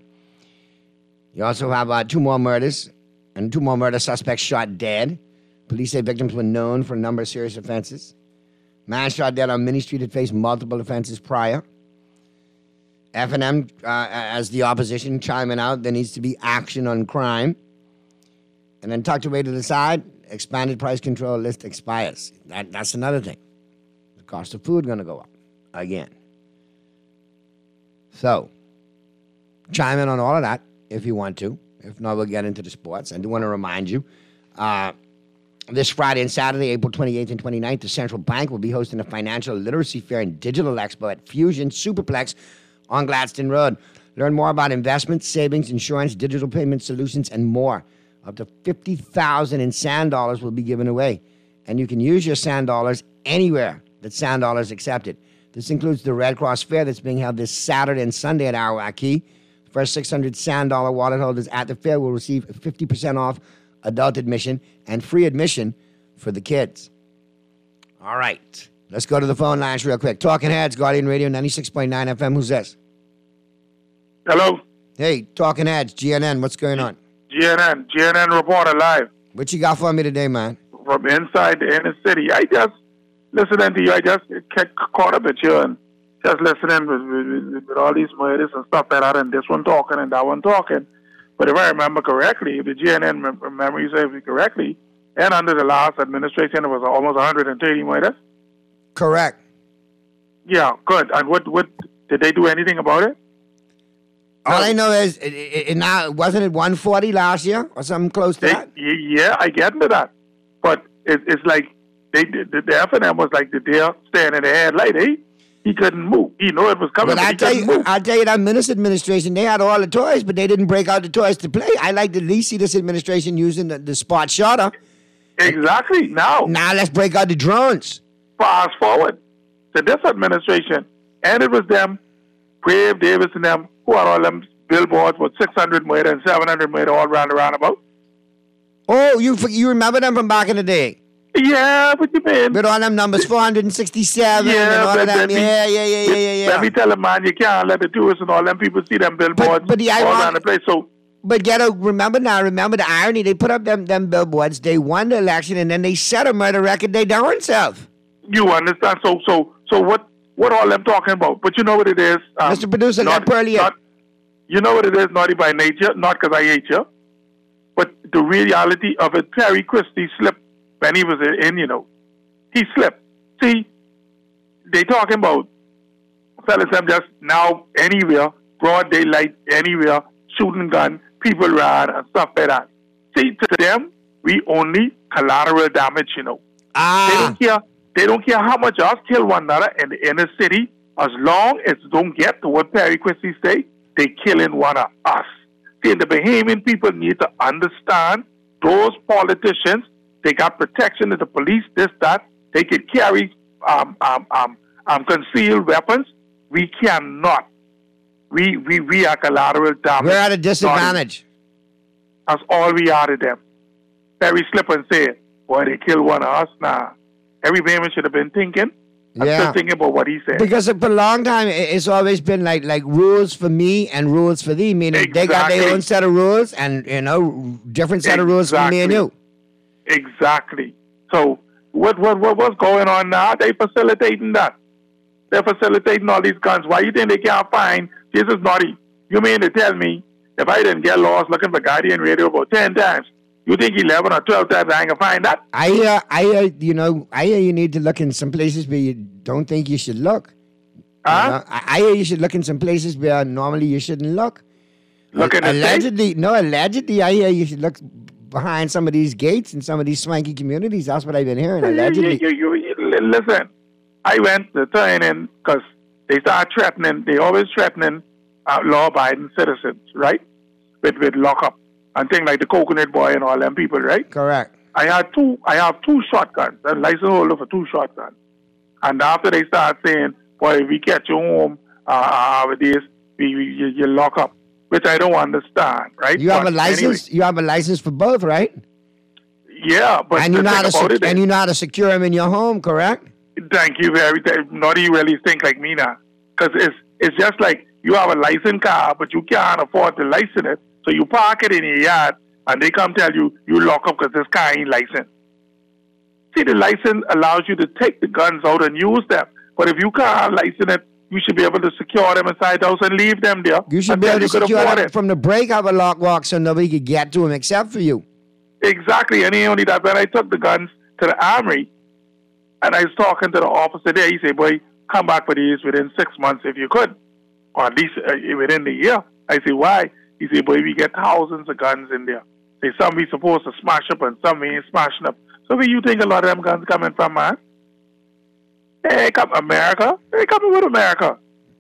You also have 2 more murders. And 2 more murder suspects shot dead. Police say victims were known for a number of serious offenses. Man shot dead on Minnie Street had faced multiple offenses prior. F&M, as the opposition, chiming out, there needs to be action on crime. And then tucked away to the side, expanded price control list expires. That's another thing. The cost of food going to go up again. So, chime in on all of that if you want to. If not, we'll get into the sports. I do want to remind you, this Friday and Saturday, April 28th and 29th, the Central Bank will be hosting a financial literacy fair and digital expo at Fusion Superplex on Gladstone Road. Learn more about investments, savings, insurance, digital payment solutions, and more. Up to $50,000 in Sand Dollars will be given away. And you can use your Sand Dollars anywhere that Sand Dollars accepted. This includes the Red Cross Fair that's being held this Saturday and Sunday at Arawak Key. First 600 Sand Dollar wallet holders at the fair will receive 50% off adult admission and free admission for the kids. All right. Let's go to the phone lines real quick. Talking Heads, Guardian Radio 96.9 FM. Who's this? Hello. Hey, Talking Heads, GNN. What's going on? GNN reporter live. What you got for me today, man? From inside the inner city. I just listening to you. I just get caught up with you and just listening with all these murders and stuff like that, and this one talking and that one talking. But if I remember correctly, if the GNN memory serves me correctly, and under the last administration, it was almost 130 murders. Correct. Yeah, good. And what did they do anything about it? All I know is, it now wasn't it 140 last year or something close to that? Yeah, I get into that. But it's like the F&M was like the deer standing in the headlight. He couldn't move. He knew it was coming, but I'll tell you that Minnis administration, they had all the toys, but they didn't break out the toys to play. I like to at least see this administration using the spot shotter Exactly. Now let's break out the drones. Fast forward to this administration, and it was them, Brave Davis and them, who are all them billboards with 600 meter and 700 meter all round the roundabout. Oh, you remember them from back in the day? Yeah, what you mean? With all them numbers, 467 and all of them. Yeah. Let me tell them, man, you can't let the tourists and all them people see them billboards but the all around the place. So, but remember the irony. They put up them billboards. They won the election, and then they set a murder record they darn self. You understand? So what all them talking about? But you know what it is, Mr. Producer, let Pearlie in. You know what it is, naughty by nature, not because I hate you, but the reality of it. Terry Christie slipped when he was in, he slipped. See, they talking about fellas them just now anywhere, broad daylight, anywhere, shooting gun, people ride and stuff like that. See, to them, we only collateral damage, They don't care how much us kill one another in the inner city, as long as it don't get to what Perry Christie say, they killing one of us. See, the Bahamian people need to understand those politicians, they got protection of the police, this, that. They could carry concealed weapons. We cannot. We are collateral damage. We're at a disadvantage. That's all we are to them. Perry slipped and said, boy, they killed one of us now. Every Bahamian should have been thinking. I'm still thinking about what he said. Because for a long time, it's always been like rules for me and rules for thee. Meaning they got their own set of rules and, different set of rules for me and you. Exactly. So what's going on now? They facilitating that. They're facilitating all these guns. Why you think they can't find? This is naughty. You mean to tell me if I didn't get lost looking for Guardian Radio about 10 times, you think 11 or 12 times I ain't gonna find that? I hear you need to look in some places where you don't think you should look. I hear you should look in some places where normally you shouldn't look. Allegedly, I hear you should look behind some of these gates in some of these swanky communities. That's what I've been hearing, allegedly. Listen, I went to turn in because they start threatening, they always threatening law-abiding citizens, right? With lockup. And things like the Coconut Boy and all them people, right? Correct. I have two shotguns. I'm license holder for 2 shotguns. And after they start saying, boy, if we catch you home with this, you lock up. Which I don't understand, right? You have a license? Anyway. You have a license for both, right? Yeah, but and you know how to secure them in your home, correct? Thank you very much. Not you really think like me now. Because it's just like you have a licensed car, but you can't afford to license it. So you park it in your yard, and they come tell you lock up because this car ain't licensed. See, the license allows you to take the guns out and use them. But if you can't license it, you should be able to secure them inside the house and leave them there. You should be able to secure them from the break of a lock walk so nobody could get to them except for you. Exactly. And only that, when I took the guns to the armory, and I was talking to the officer there, he said, boy, come back for these within 6 months if you could. Or at least within the year. I said, why? He said, boy, we get thousands of guns in there. Say, some we supposed to smash up and some we ain't smashing up. So where you think a lot of them guns coming from, man? They come America. They coming with America.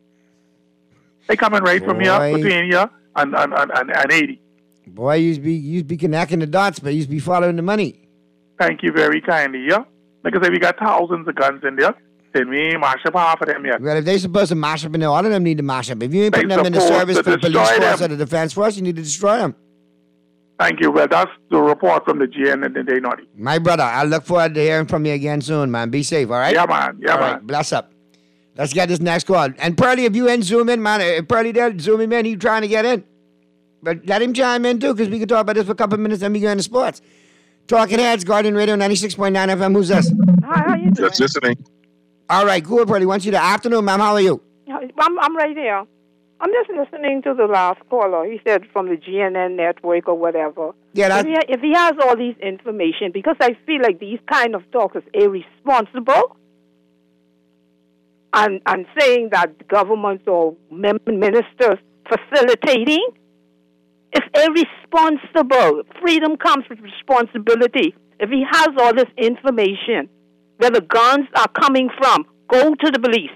They coming right from here, between here and 80. Boy, you be connecting the dots, but you be following the money. Thank you very kindly, yeah? Like I said, we got thousands of guns in there. Then we ain't mash up half of them yet. Well, if they're supposed to mash up in there, all of them need to mash up. If you ain't putting them in the service for the police force or the defense force, you need to destroy them. Thank you. Well, that's the report from the GN and the Day Naughty. My brother, I look forward to hearing from you again soon, man. Be safe, all right? Yeah, man. Yeah, all man. Right, bless up. Let's get this next call. And Pearlie, if you ain't zoom in, man, if Pearlie there, zoom him in. He's trying to get in. But let him chime in, too, because we can talk about this for a couple of minutes and we go into sports. Talking Heads, Guardian Radio 96.9 FM. Who's this? Hi, how you doing? Just listening. All right, cool, Pearlie. Want you to afternoon, ma'am. How are you? I'm right here. I'm just listening to the last caller. He said from the GNN network or whatever. Yeah, if he has all these information, because I feel like these kind of talk is irresponsible and saying that governments or ministers facilitating, it's irresponsible. Freedom comes with responsibility. If he has all this information, where the guns are coming from, go to the police.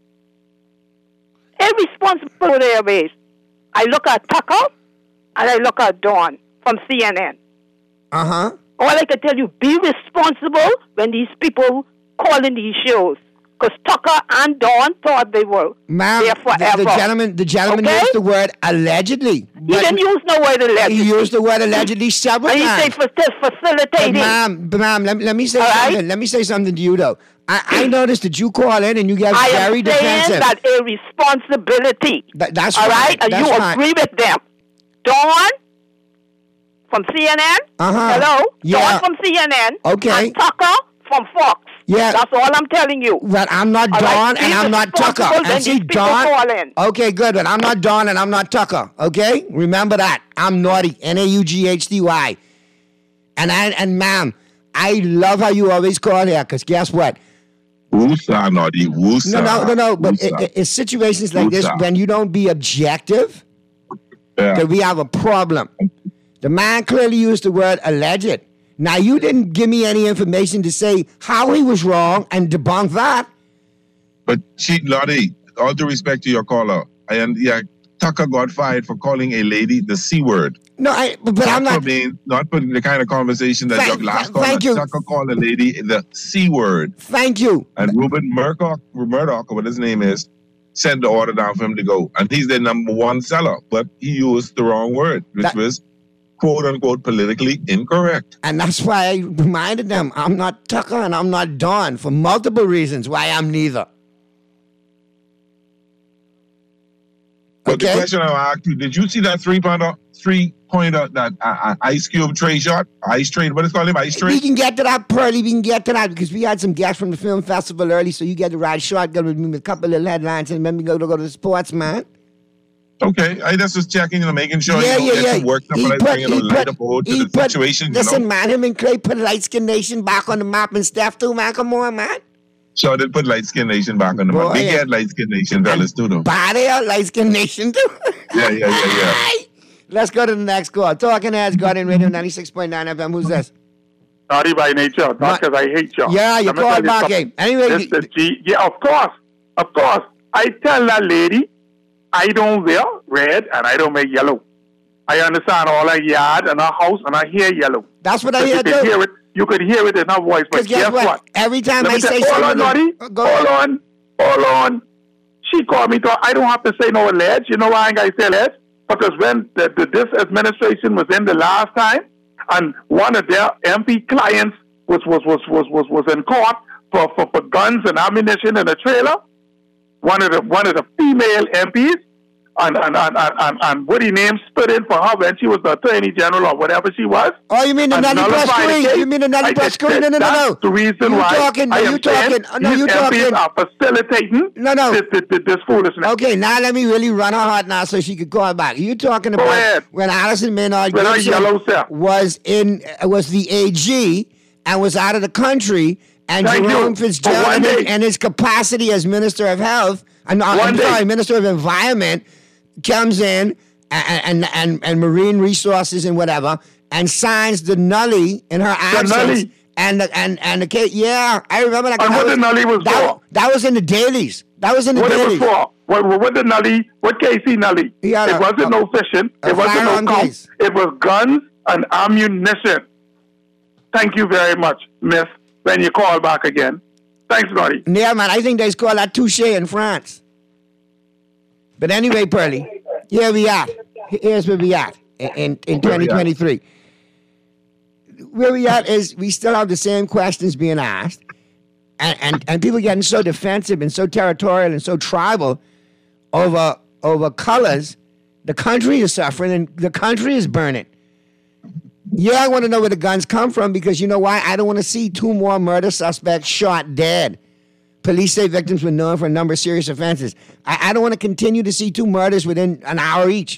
Irresponsible airways. I look at Tucker and I look at Dawn from CNN. Uh-huh. All I can tell you, be responsible when these people call in these shows. Because Tucker and Dawn thought they were there forever. The gentleman Okay? used the word allegedly. He didn't use no word allegedly. He used the word allegedly several And he times. said facilitating. But ma'am, let me say something. Let me say something to you though. I noticed that you call in and you get very defensive. I am saying that a responsibility. That's all fine. right, and That's you fine. agree with them. Dawn from CNN. Hello, Yeah. Dawn from CNN. Okay. And Tucker from Fox. Yeah. That's all I'm telling you. But I'm not All right, Dawn be and I'm not Tucker. responsible when And see, these people Dawn. call in. Okay, good. But I'm not Dawn and I'm not Tucker. Okay, remember that. I'm naughty. Naughty. And ma'am, I love how you always call here. Cause guess what? Woosa, naughty. Woosa. No. But it's situations like this when you don't be objective that we have a problem. The man clearly used the word alleged. Now, you didn't give me any information to say how he was wrong and debunk that. But Lottie, all due respect to your caller, Tucker got fired for calling a lady the C word. No, but I'm not. Not putting the kind of conversation that your last caller, Tucker called a lady the C word. Thank you. And Reuben Murdoch, or what his name is, sent the order down for him to go. And he's the number one seller, but he used the wrong word, which was quote unquote politically incorrect. And that's why I reminded them I'm not Tucker and I'm not Dawn for multiple reasons why I'm neither. But the question I asked you, did you see that three-pointer that Ice Cube tray shot? Ice trade, what is it called him? Ice trade? We can get to that, Pearly. We can get to that because we had some guests from the film festival early, so you get to ride shotgun with me with a couple of little headlines and then we go to the sports, man. Okay, I just was checking, making sure Yeah. get to work up and bringing a light up to the situation. Listen, man, him and Clay put Light Skin Nation back on the map and stuff too, man. Come on, man. So they put Light Skin Nation back on the map. We get Light Skin Nation fellas too, though. Body of Light Skin Nation too. Yeah. Let's go to the next call. Talking Heads, Garden Radio 96.9 FM. Who's this? Naughty by nature, not because I hate you. Yeah, you called back in. Anyway. Yeah, of course. I tell that lady, I don't wear red and I don't make yellow. I understand all her yard and her house and I hear yellow. That's what I hear too. You could hear it in her voice, but guess what? Every time I say hold something... Hold on. She called me, I don't have to say no alleged. You know why I ain't got to say alleged? Because when this administration was in the last time, and one of their MP clients was in court for guns and ammunition in a trailer, one of the female MPs, and what he named stood in for her when she was the Attorney General or whatever she was. Oh, you mean the Nelly Prescreen? You mean the Nelly Prescreen? No. That's the reason why these MPs are facilitating this foolishness. Okay, now let me really run her hot now so she could call back. You talking about when Allison Maynard Gibson was the AG and was out of the country, and Jerome Fitzgerald and his capacity as Minister of Health, Minister of Environment, comes in and Marine Resources and whatever, and signs the nully in her absence. And the case, I remember that. And what the nully was for? That was in the dailies. What it was for? What the nully? What KC nully? It wasn't no fishing. It wasn't no counts. It was guns and ammunition. Thank you very much, Miss. When you call back again. Thanks, Naughty. Yeah, man. I think they call that touche in France. But anyway, Pearly, here we are. Here's where we at in 2023. Where we at is we still have the same questions being asked. And people getting so defensive and so territorial and so tribal over colors. The country is suffering and the country is burning. Yeah, I want to know where the guns come from because you know why? I don't want to see 2 more murder suspects shot dead. Police say victims were known for a number of serious offenses. I don't want to continue to see 2 murders within an hour each.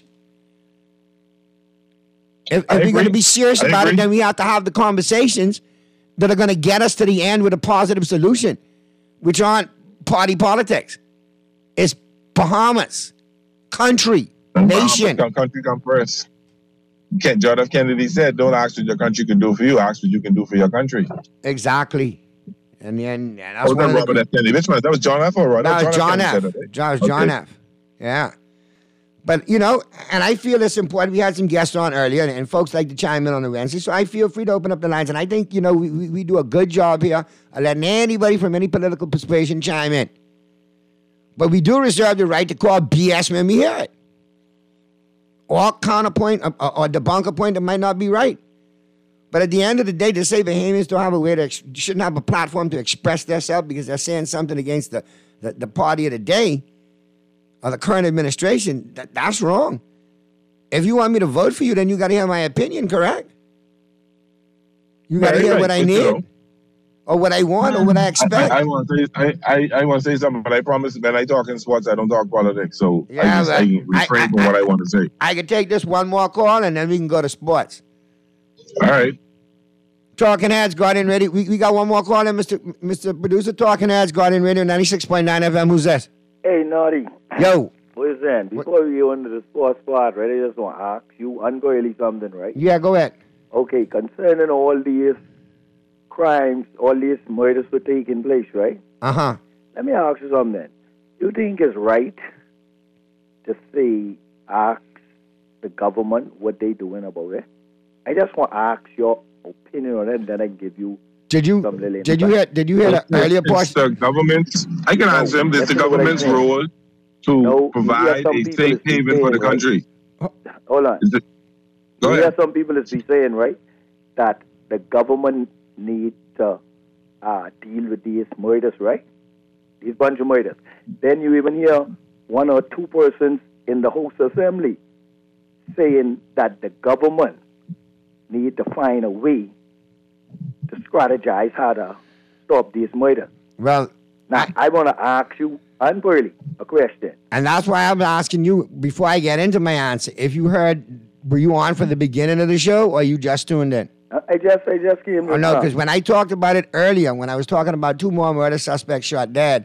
If we're going to be serious about it, then we have to have the conversations that are going to get us to the end with a positive solution, which aren't party politics. It's Bahamas, country, nation. Country come first. John F. Kennedy said, don't ask what your country can do for you, ask what you can do for your country. Exactly. And that's one Robert F. Kennedy. Which one? That was John F. or That was John F. John F. Yeah. But, you know, and I feel it's important. We had some guests on earlier, and folks like to chime in on the Wednesday, so I feel free to open up the lines. And I think, you know, we do a good job here of letting anybody from any political persuasion chime in. But we do reserve the right to call BS when we hear it. Or counterpoint or debunk a point that might not be right. But at the end of the day, to say Bahamians don't have a way to, shouldn't have a platform to express themselves because they're saying something against the party of the day, or the current administration, that's wrong. If you want me to vote for you, then you got to hear my opinion, correct? You got to hear what I need, or what I want, or what I expect. I want to say something, but I promise when I talk in sports, I don't talk politics. So Yeah, I refrain from what I want to say. I can take this one more call, and then we can go to sports. All right. Talking Heads, Guardian Radio. We got one more call, and Mr. Producer. Talking Heads, Guardian Radio, 96.9 FM. Who's that? Hey, Naughty. Yo. Listen, before we go into the sports part, right, I just want to ask you uncoily something, right? Yeah, go ahead. Okay, concerning all these crimes, all these murders were taking place, right? Uh-huh. Let me ask you something. You think it's right to ask the government what they doing about it? I just want to ask your opinion on it, and then I can give you Did you hear the earlier It's the government's, I can answer him, it's the government's role to provide a safe haven for the country. Hold on. Go ahead. There are some people that be saying, right, that the government need to deal with these murders, right? These bunch of murders. Then you even hear one or two persons in the House Assembly saying that the government need to find a way to strategize how to stop these murders. Well, now I want to ask you, unfairly, a question. And that's why I'm asking you, before I get into my answer, if you heard, were you on for the beginning of the show, or you just tuned in? I just came. Oh, no, because when I talked about it earlier, when I was talking about 2 more murder suspects shot dead,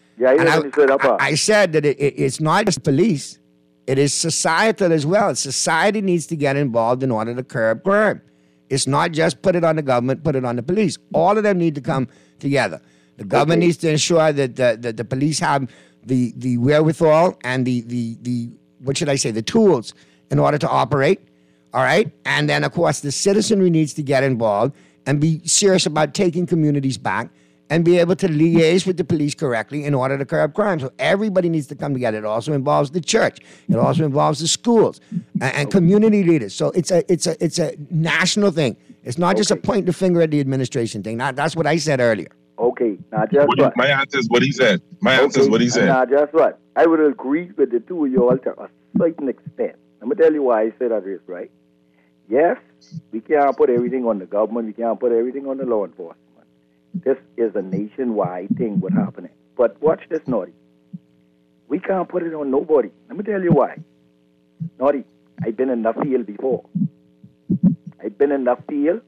I said that it's not just police, it is societal as well. Society needs to get involved in order to curb crime. It's not just put it on the government, put it on the police. All of them need to come together. The government needs to ensure that the police have the wherewithal and the what should I say, the tools in order to operate. All right? And then, of course, the citizenry needs to get involved and be serious about taking communities back and be able to liaise with the police correctly in order to curb crime. So everybody needs to come together. It also involves the church. It also involves the schools and community leaders. So it's a national thing. It's not just a point the finger at the administration thing. That's what I said earlier. Okay, now just what? My answer is what he said. My answer is what he said. Now just what? I would agree with the two of you all to a certain extent. Let me tell you why I said that is, right? Yes, we can't put everything on the government. We can't put everything on the law enforcement. This is a nationwide thing what's happening. But watch this, Naughty. We can't put it on nobody. Let me tell you why. Naughty, I've been in the field before. I've been in the field,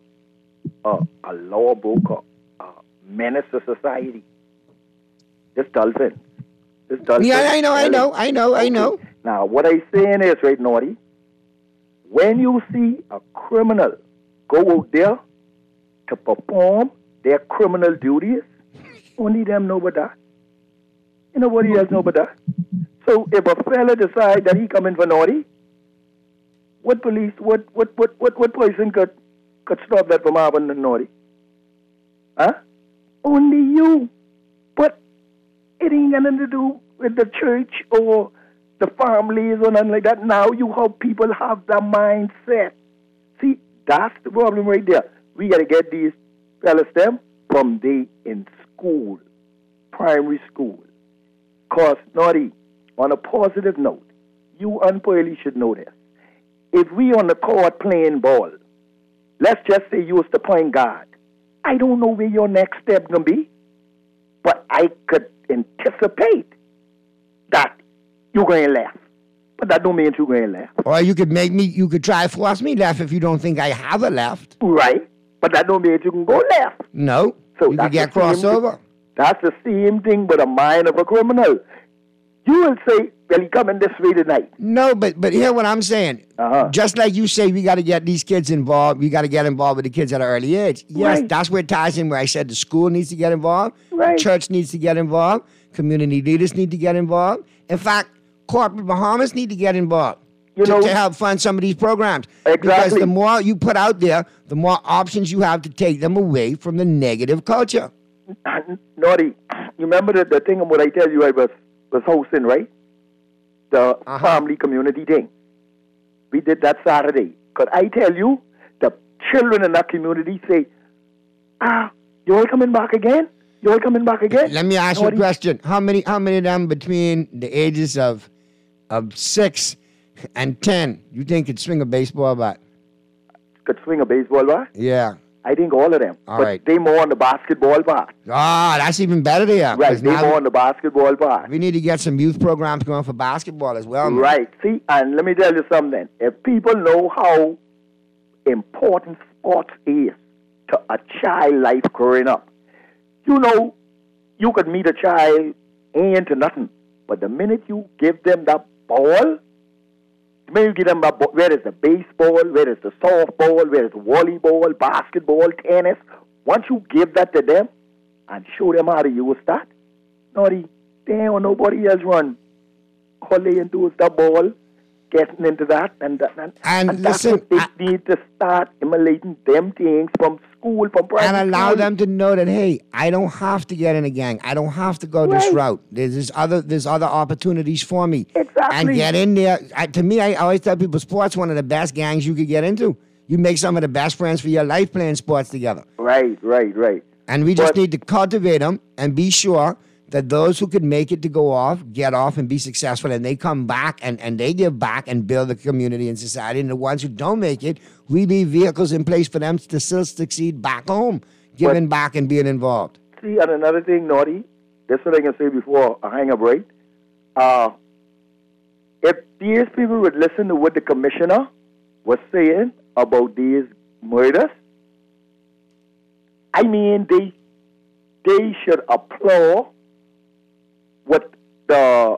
a law broker, a menace to society. This dolphin. Yeah, I know. Now, what I'm saying is, right, Naughty, when you see a criminal go out there to perform their criminal duties, only them know about that. Nobody else know about that. So if a fella decide that he coming for Naughty, what police, what person could stop that from happening to Naughty? Huh? Only you. But it ain't got nothing to do with the church or the families or nothing like that. Now you have people have that mindset. See, that's the problem right there. We got to get these fellas them from day in school, primary school. Because, Naughty, on a positive note, you unpoorly should know this. If we on the court playing ball, let's just say you was the point guard, I don't know where your next step going to be, but I could anticipate that you're going to laugh. But that don't mean you're going to laugh. Or you could try to force me laugh if you don't think I have a left. Right. But that don't mean you can go left. No. So you can get crossover. That's the same thing with the mind of a criminal. You will say, well, he coming this way tonight. No, but hear what I'm saying. Just like you say, we got to get these kids involved. We got to get involved with the kids at an early age. Yes, that's where it ties in where I said the school needs to get involved. Right. The church needs to get involved. Community leaders need to get involved. In fact, corporate Bahamas need to get involved You to know- help fund some of these programs. Because Exactly. the more you put out there, the more options you have to take them away from the negative culture. Naughty, you remember the thing what I tell you I was hosting, right? The family community thing. We did that Saturday. Because I tell you, the children in that community say, you all coming back again? You all coming back again? Let me ask you a question. How many of them between the ages of 6 and 10 you think could swing a baseball bat? Could swing a baseball bat? Yeah. I think all of them. All but right. they more on the basketball part. Ah, that's even better there. Right, 'cause they now more on the basketball part. we need to get some youth programs going for basketball as well. man. Right. See, and let me tell you something. If people know how important sports is to a child life growing up, you know, you could meet a child ain't to nothing. But the minute you give them that ball, the minute you give them that ball, where is the baseball, where is the softball, where is volleyball, basketball, tennis, once you give that to them and show them how to use that, Naughty, they ain't nobody else run. All they do is the ball, getting into that, and that's listen, what they need to start emulating them things from school, from primary And allow school. them to know that, hey, I don't have to get in a gang. I don't have to go this Right. route. There's other opportunities for me. Exactly. And get in there. To me, I always tell people, sports one of the best gangs you could get into. You make some of the best friends for your life playing sports together. Right. And we just need to cultivate them and be sure that those who could make it to go off, get off and be successful, and they come back and they give back and build the community and society. And the ones who don't make it, we leave vehicles in place for them to still succeed back home, giving back and being involved. See, and another thing, Naughty, this is what I can say before I hang up, right? If these people would listen to what the commissioner was saying about these murders, I mean, they should applaud what the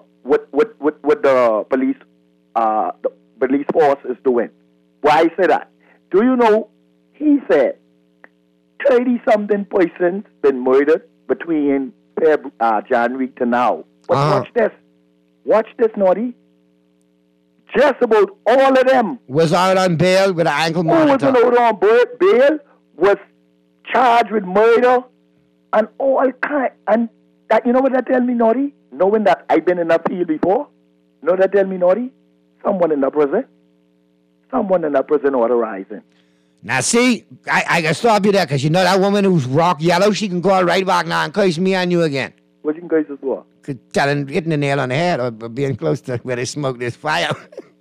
police force is doing. Why I say that? Do you know? He said 30-something persons been murdered between January to now. But watch this, Naughty. Just about all of them Was out on bail with an ankle who was monitor. out on bail was charged with murder and all kind. And that, you know what that tell me, Naughty? Knowing that I've been in that field before, you know what that tell me, Naughty? Someone in the prison authorizing. Now, see, I can stop you there because you know that woman who's rock yellow, she can call right back now and curse me and you again. What you can curse us for? Hitting the nail on the head or being close to where they smoke this fire.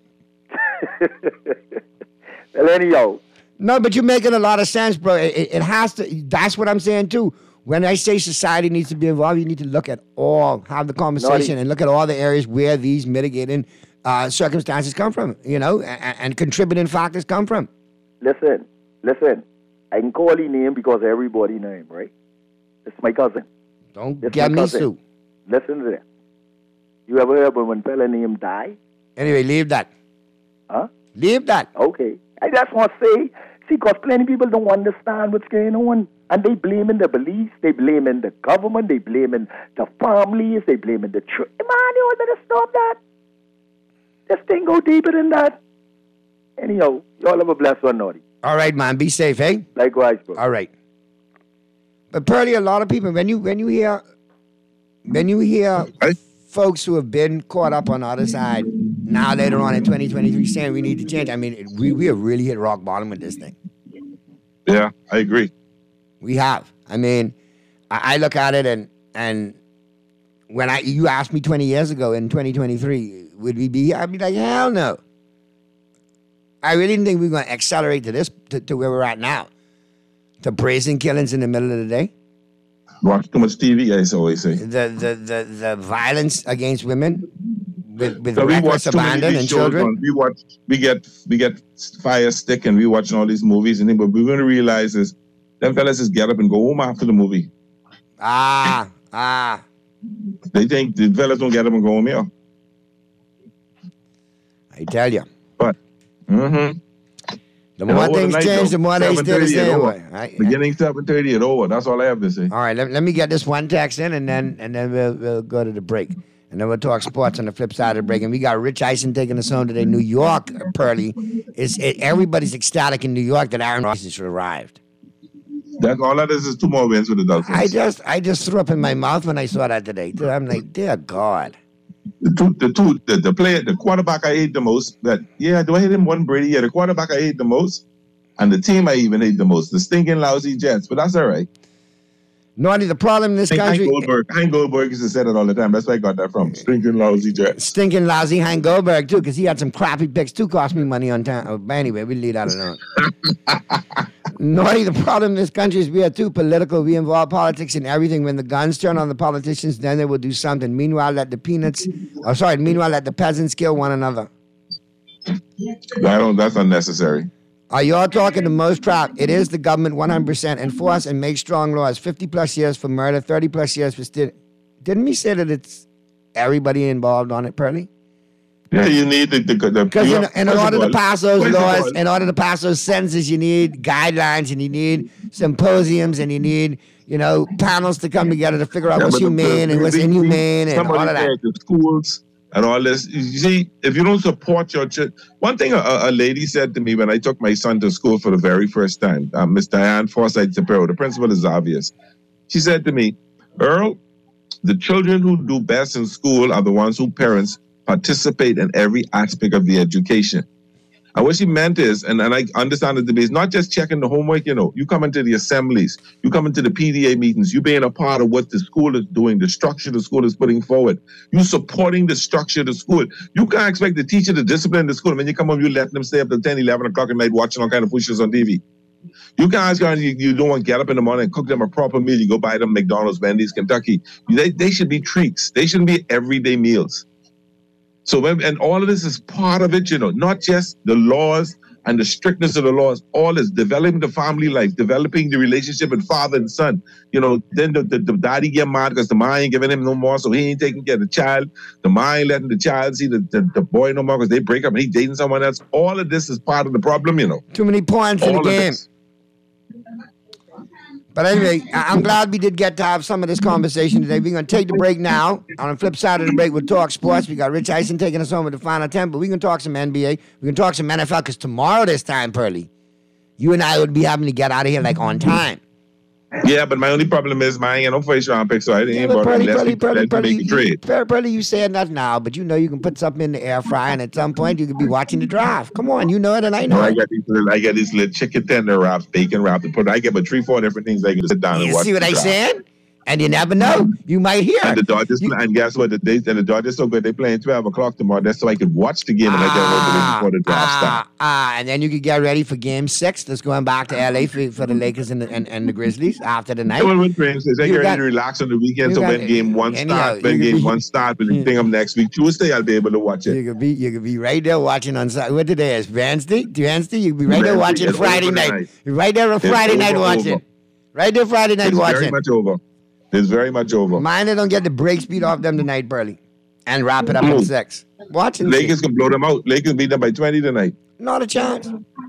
Well, anyhow. No, but you're making a lot of sense, bro. It has to. That's what I'm saying, too. When I say society needs to be involved, you need to look at have the conversation and look at all the areas where these mitigating circumstances come from, and contributing factors come from. Listen. I can call his name because everybody know him, right? It's my cousin. Don't It's get my me cousin. sued. Listen to that. You ever heard when one fella named die? Anyway, leave that. Huh? Leave that. Okay. I just want to say, because plenty of people don't understand what's going on. And they blaming the police, they blaming the government, they blaming the families, they blaming the church. Man, you all better stop that. This thing go deeper than that. Anyhow, y'all have a blessed one, Naughty. All right, man. Be safe, eh? Likewise, bro. All right. But Pearly, a lot of people, when you hear folks who have been caught up on the other side, now later on in 2023 saying we need to change, I mean, we have really hit rock bottom with this thing. Yeah, I agree. We have. I mean, I look at it and when you asked me 20 years ago in 2023, would we be here? I'd be like, hell no. I really didn't think we were going to accelerate to where we're at now. To brazen killings in the middle of the day. Watch too much TV, I always say. The violence against women with So we reckless watch too many abandon of these and shows, children. man. We get fire stick and we watching all these movies and then, but we're going to realize is them fellas just get up and go home after the movie. They think the fellas don't get up and go home here. I tell you. But, The more things change, the more they stay the same way. Right? Beginning 7:30 and over. That's all I have to say. All right, let me get this one text in, and then we'll go to the break. And then we'll talk sports on the flip side of the break. And we got Rich Eisen taking us home today. New York, Pearly. Everybody's ecstatic in New York that Aaron Rodgers should arrived. That's all that is 2 more wins with the Dolphins. I just threw up in my mouth when I saw that today. I'm like, dear God. The quarterback I hate the most. Do I hate him one Brady? Yeah, the quarterback I hate the most. And the team I even hate the most. The stinking lousy Jets. But that's all right. Naughty, the problem in this country... Hank Goldberg used to say that all the time. That's where I got that from. Stinking lousy Jets. Stinking lousy Hank Goldberg, too, because he had some crappy picks, too. Cost me money on time. But anyway, we'll leave that alone. Naughty, the problem in this country is we are too political. We involve politics in everything. When the guns turn on the politicians, then they will do something. Meanwhile, let the peasants kill one another. That's unnecessary. Are y'all talking the most crap? It is the government 100% enforce and make strong laws. 50 plus years for murder, 30 plus years for Didn't we say that it's everybody involved on it, Pearly? Yeah, you need the because in order to pass those laws, in order to pass those sentences, you need guidelines and you need symposiums and you need, panels to come together to figure out what's humane and what's inhumane and all of that. The schools and all this. You see, if you don't support your church, one thing a lady said to me when I took my son to school for the very first time, Miss Diane Forsyth Shapiro, the principal is obvious. She said to me, Earl, the children who do best in school are the ones whose parents participate in every aspect of the education. And what she meant is, and I understand the debate, not just checking the homework, you come into the assemblies, you come into the PDA meetings, you being a part of what the school is doing, the structure the school is putting forward, you supporting the structure of the school. You can't expect the teacher to discipline the school. When you come home, you let them stay up till 10, 11 o'clock at night watching all kind of pushes on TV. You guys, you don't want to get up in the morning and cook them a proper meal. You go buy them McDonald's, Wendy's, Kentucky. They should be treats. They shouldn't be everyday meals. So, and all of this is part of it, not just the laws and the strictness of the laws. All is developing the family life, developing the relationship with father and son. Then the daddy get mad because the mom ain't giving him no more, so he ain't taking care of the child. The mom ain't letting the child see the boy no more because they break up and he's dating someone else. All of this is part of the problem, Too many points in the game. But anyway, I'm glad we did get to have some of this conversation today. We're going to take the break now. On the flip side of the break, we'll talk sports. We got Rich Eisen taking us home with the final 10, but we can talk some NBA. We can talk some NFL, because tomorrow this time, Pearly, you and I would be having to get out of here on time. Yeah, but my only problem is I ain't no first round pick, so I didn't Pearly, you saying that now, but you can put something in the air fryer, and at some point you could be watching the draft. Come on, you know it, and I know it. I got these little chicken tender wraps, bacon wraps to put. I get about 3-4 different things I can sit down and watch. You see what I'm saying? And you never know. You might hear. And the Dodgers, and guess what? The Dodgers so good. They're playing 12 o'clock tomorrow. That's so I could watch the game and I get ready before the draft starts. And then you could get ready for Game 6. That's going back to LA for the Lakers and the Grizzlies after the night. Well, with James, I get ready to relax on the weekend. So when Game 1 starts, we'll think of next week. Tuesday, I'll be able to watch it. You could be right there watching on what today is Wednesday. You could be right there watching Friday night. You're right there on Friday night watching. Right there Friday night watching. Very much over. It's very much over. Mind they don't get the break speed off them tonight, Pearly, and wrap it up at 6. Watch it. Lakers can blow them out. Lakers beat them by 20 tonight. Not a chance.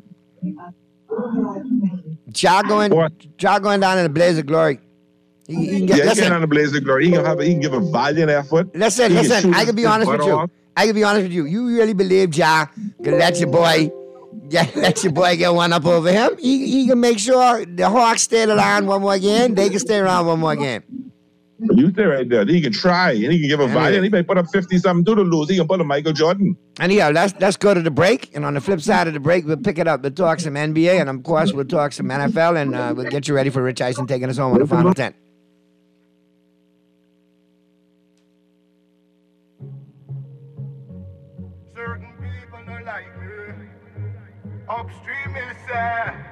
Ja going down in a blaze of glory. He can get down in a blaze of glory. He can give a valiant effort. Listen. I can be honest with you. You really believe Ja can let your boy get one up over him? He can make sure the Hawks stay around one more game. They can stay around one more game. You stay right there. He can try, and he can give a valiant. He may put up 50-something to lose. He can put a Michael Jordan. Anyhow, let's go to the break. And on the flip side of the break, we'll pick it up. We'll talk some NBA, and of course, we'll talk some NFL, and we'll get you ready for Rich Eisen taking us home on the final 10. Certain people don't like me. Upstream is sad.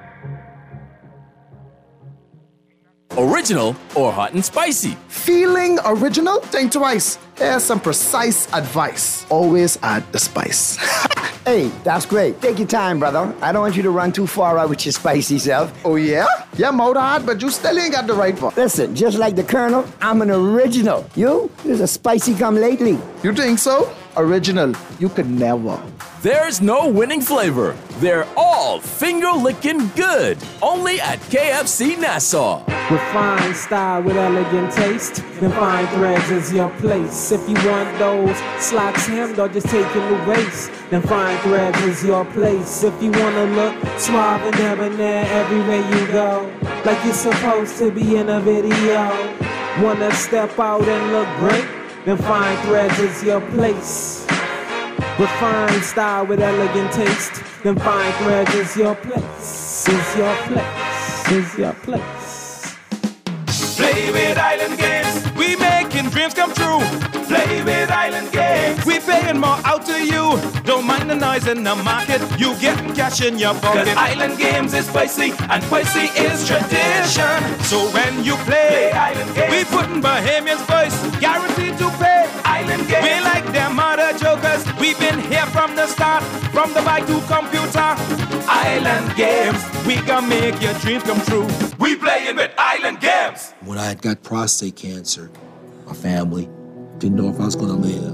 Original or hot and spicy? Feeling original? Think twice. Here's some precise advice. Always add the spice. Hey, that's great. Take your time, brother. I don't want you to run too far out with your spicy self. Oh, yeah? Yeah, mouth hard, but you still ain't got the right one. Listen, just like the Colonel, I'm an original. You? There's a spicy come lately. You think so? original. You could never. There's no winning flavor. They're all finger-licking good. Only at KFC Nassau. With fine style, with elegant taste, then fine threads is your place. If you want those slacks hemmed or just taking the waist, then fine threads is your place. If you wanna look suave and debonair everywhere you go, like you're supposed to be in a video, wanna step out and look great, then fine threads is your place. With fine style, with elegant taste, then fine threads is your place, is your place, is your place. Play with Island Games, we making dreams come true. Play with Island Games, we paying more out to you. Don't mind the noise in the market, you getting cash in your pocket. 'Cause Island Games is spicy, and spicy is tradition. So when you play Island Games, we putting Bahamians first, guaranteed to pay. Island Games, we like them other jokers, we've been here from the start, from the bike to computer. Island Games, we can make your dreams come true. We playing with Island Games. When I had got prostate cancer, my family didn't know if I was going to live.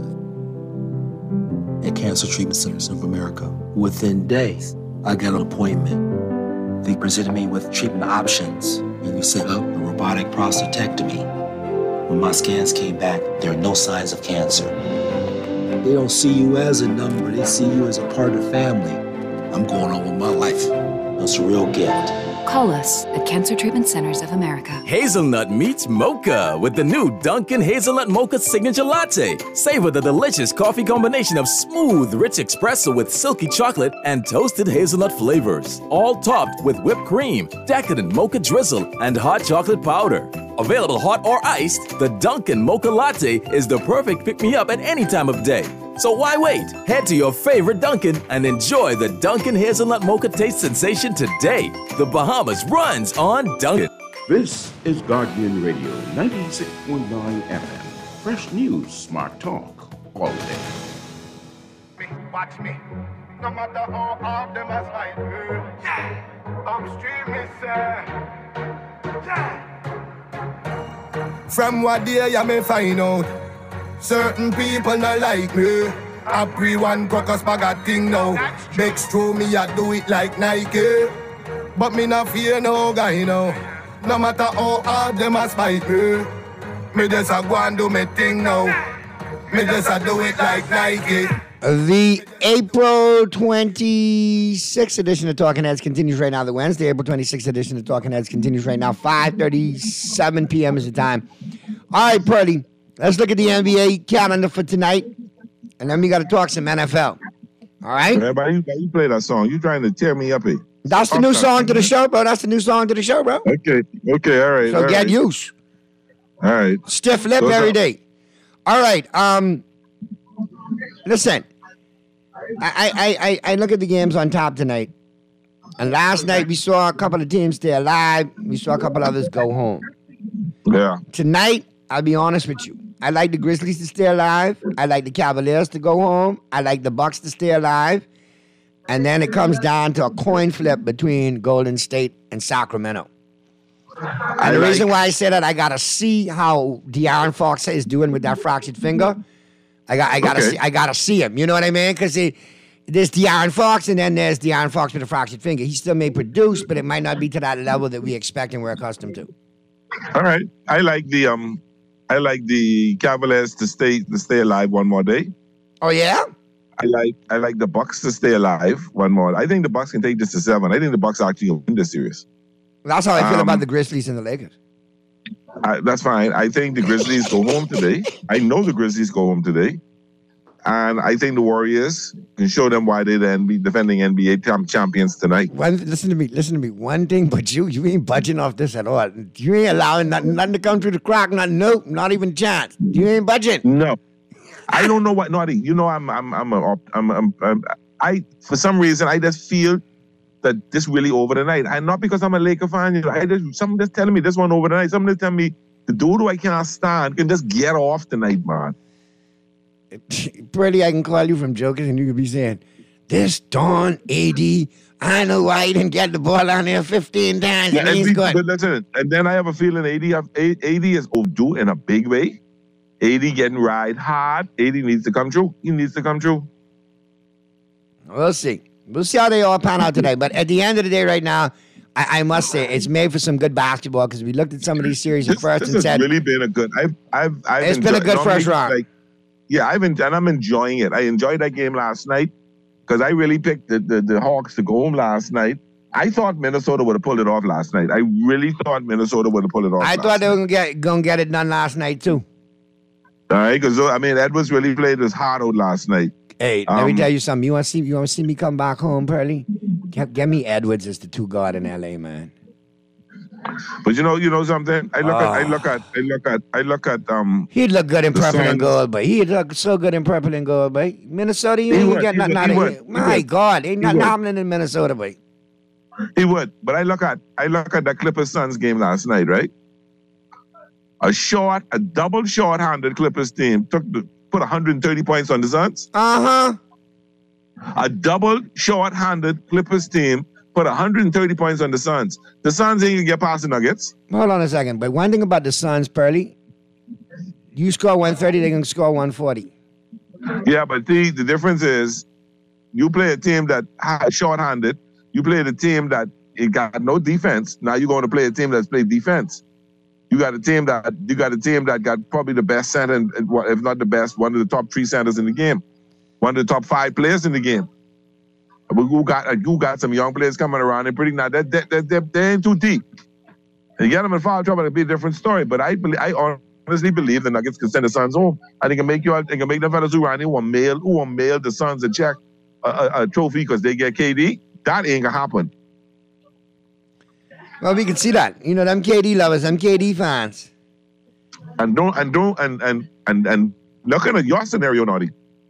At Cancer Treatment Centers of America, within days, I got an appointment. They presented me with treatment options, and we set up a robotic prostatectomy. When my scans came back, there are no signs of cancer. They don't see you as a number, they see you as a part of the family. I'm going on with my life. It's a real gift. Call us at Cancer Treatment Centers of America. Hazelnut meets mocha with the new Dunkin' Hazelnut Mocha Signature Latte. Savor the delicious coffee combination of smooth, rich espresso with silky chocolate and toasted hazelnut flavors. All topped with whipped cream, decadent mocha drizzle, and hot chocolate powder. Available hot or iced, the Dunkin' Mocha Latte is the perfect pick-me-up at any time of day. So why wait? Head to your favorite Dunkin' and enjoy the Dunkin' Hazelnut Mocha taste sensation today. The Bahamas runs on Dunkin'. This is Guardian Radio 96.9 FM. Fresh news, smart talk, all day. Watch me. No matter how hard them as fight, upstream is From what day I may find out, certain people not like me. I pre one crocus bag a thing now. Bex through me, I do it like Nike. But me not fear no guy now. No matter how hard them a spite me, me just a go and do me thing now. Me just a do it like Nike. The April 26th edition of Talking Heads continues right now. The Wednesday, April 26th edition of Talking Heads continues right now. 5:37 p.m. is the time. All right, Purdy, let's look at the NBA calendar for tonight, and then we got to talk some NFL. All right? Everybody, you play that song. You trying to tear me up here. That's the new song to the show, bro. That's the new song to the show, bro. Okay, all right. So all get right. used. All right. Stiff lip every day. All right. Listen, I look at the games on top tonight, and last night we saw a couple of teams stay alive. We saw a couple others go home. Yeah. Tonight, I'll be honest with you. I like the Grizzlies to stay alive. I like the Cavaliers to go home. I like the Bucks to stay alive. And then it comes down to a coin flip between Golden State and Sacramento. And the reason why I say that, I got to see how De'Aaron Fox is doing with that fractured finger. I got to see him. You know what I mean? Because there's De'Aaron Fox, and then there's De'Aaron Fox with a fractured finger. He still may produce, but it might not be to that level that we expect and we're accustomed to. All right. I like the Cavaliers to stay alive one more day. Oh yeah? I like the Bucks to stay alive one more. I think the Bucks can take this to 7. I think the Bucks actually will win this series. That's how I feel about the Grizzlies and the Lakers. That's fine. I think the Grizzlies go home today. I know the Grizzlies go home today. And I think the Warriors can show them why they then be defending NBA champions tonight. Listen to me. One thing, but you ain't budging off this at all. You ain't allowing nothing to come through the crack. Nope, not even a chance. You ain't budging. No. I don't know what naughty. You know, I for some reason I just feel that this really over the night. And not because I'm a Laker fan. You know, someone just telling me this one over the night. Someone just telling me the dude who I can't stand can just get off tonight, man. Pretty, I can call you from Jokers and you could be saying, this Don AD, I know why he didn't get the ball down there 15 times and he's good. But listen, and then I have a feeling AD is overdue in a big way. AD getting ride hard. AD needs to come through. He needs to come through. We'll see. We'll see how they all pan out today. But at the end of the day, right now, I must say it's made for some good basketball because we looked at some of these series at first and said it's really been a good. It's been a good first round. I'm enjoying it. I enjoyed that game last night because I really picked the Hawks to go home last night. I thought Minnesota would have pulled it off last night. I really thought Minnesota would have pulled it off. I thought they were gonna get it done last night too. All right, because Edwards really played his heart out last night. Hey, let me tell you something. You want to see me come back home, Pearly? Get me Edwards as the two guard in LA, man. But you know something? I look at. He'd look good in purple and gold, but he'd look so good in purple and gold, but Minnesota, you ain't get nothing out of it. My God, ain't nothing happening in Minnesota, but he would. But I look at that Clippers Suns game last night, right? A double short-handed Clippers team put 130 points on the Suns. A double short-handed Clippers team put 130 points on the Suns. The Suns ain't gonna get past the Nuggets. Hold on a second. But one thing about the Suns, Pearly, you score 130, they can score 140. Yeah, but the difference is you play a team that short-handed. You play the team that it got no defense. Now you're going to play a team that's played defense. You got a team that got probably the best center, and if not the best, one of the top 3 centers in the game, one of the top 5 players in the game. You got some young players coming around and pretty now they ain't too deep. And you get them in foul trouble, it'll be a different story. But I honestly believe the Nuggets can send the Suns home. I think they can make them fellas who will mail the Suns a check, a trophy because they get KD. That ain't gonna happen. Well, we can see that. You know, them KD lovers, them KD fans. And looking at your scenario, Naughty.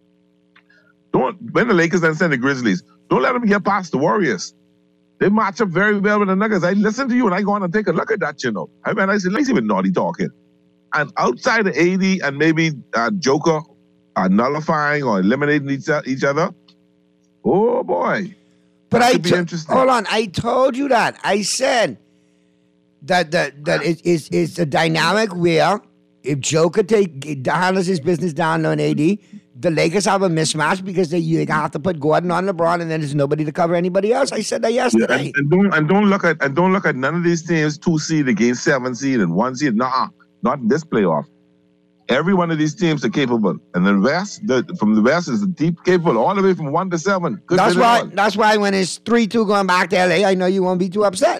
When the Lakers then send the Grizzlies, don't let them get past the Warriors. They match up very well with the Nuggets. I listen to you and I go on and take a look at that, you know. I said, let's see what Naughty talking. And outside of AD and maybe Joker nullifying or eliminating each other, oh boy. But hold on, I told you that. I said that it's a dynamic where if Joker handles his business down on AD, the Lakers have a mismatch because they have to put Gordon on LeBron, and then there's nobody to cover anybody else. I said that yesterday. Yeah, and don't look at none of these teams 2 seed against 7 seed and 1 seed. Nah, not in this playoff. Every one of these teams are capable, and the West, from the West is deep capable, all the way from 1 to 7. That's why when it's 3-2 going back to LA, I know you won't be too upset.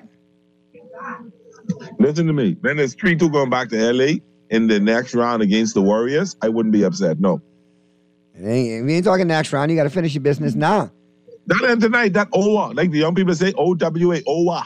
Listen to me. When it's 3-2 going back to LA in the next round against the Warriors, I wouldn't be upset. No. We ain't talking next round. You got to finish your business now. That end tonight, that OWA, like the young people say, OWA, OWA.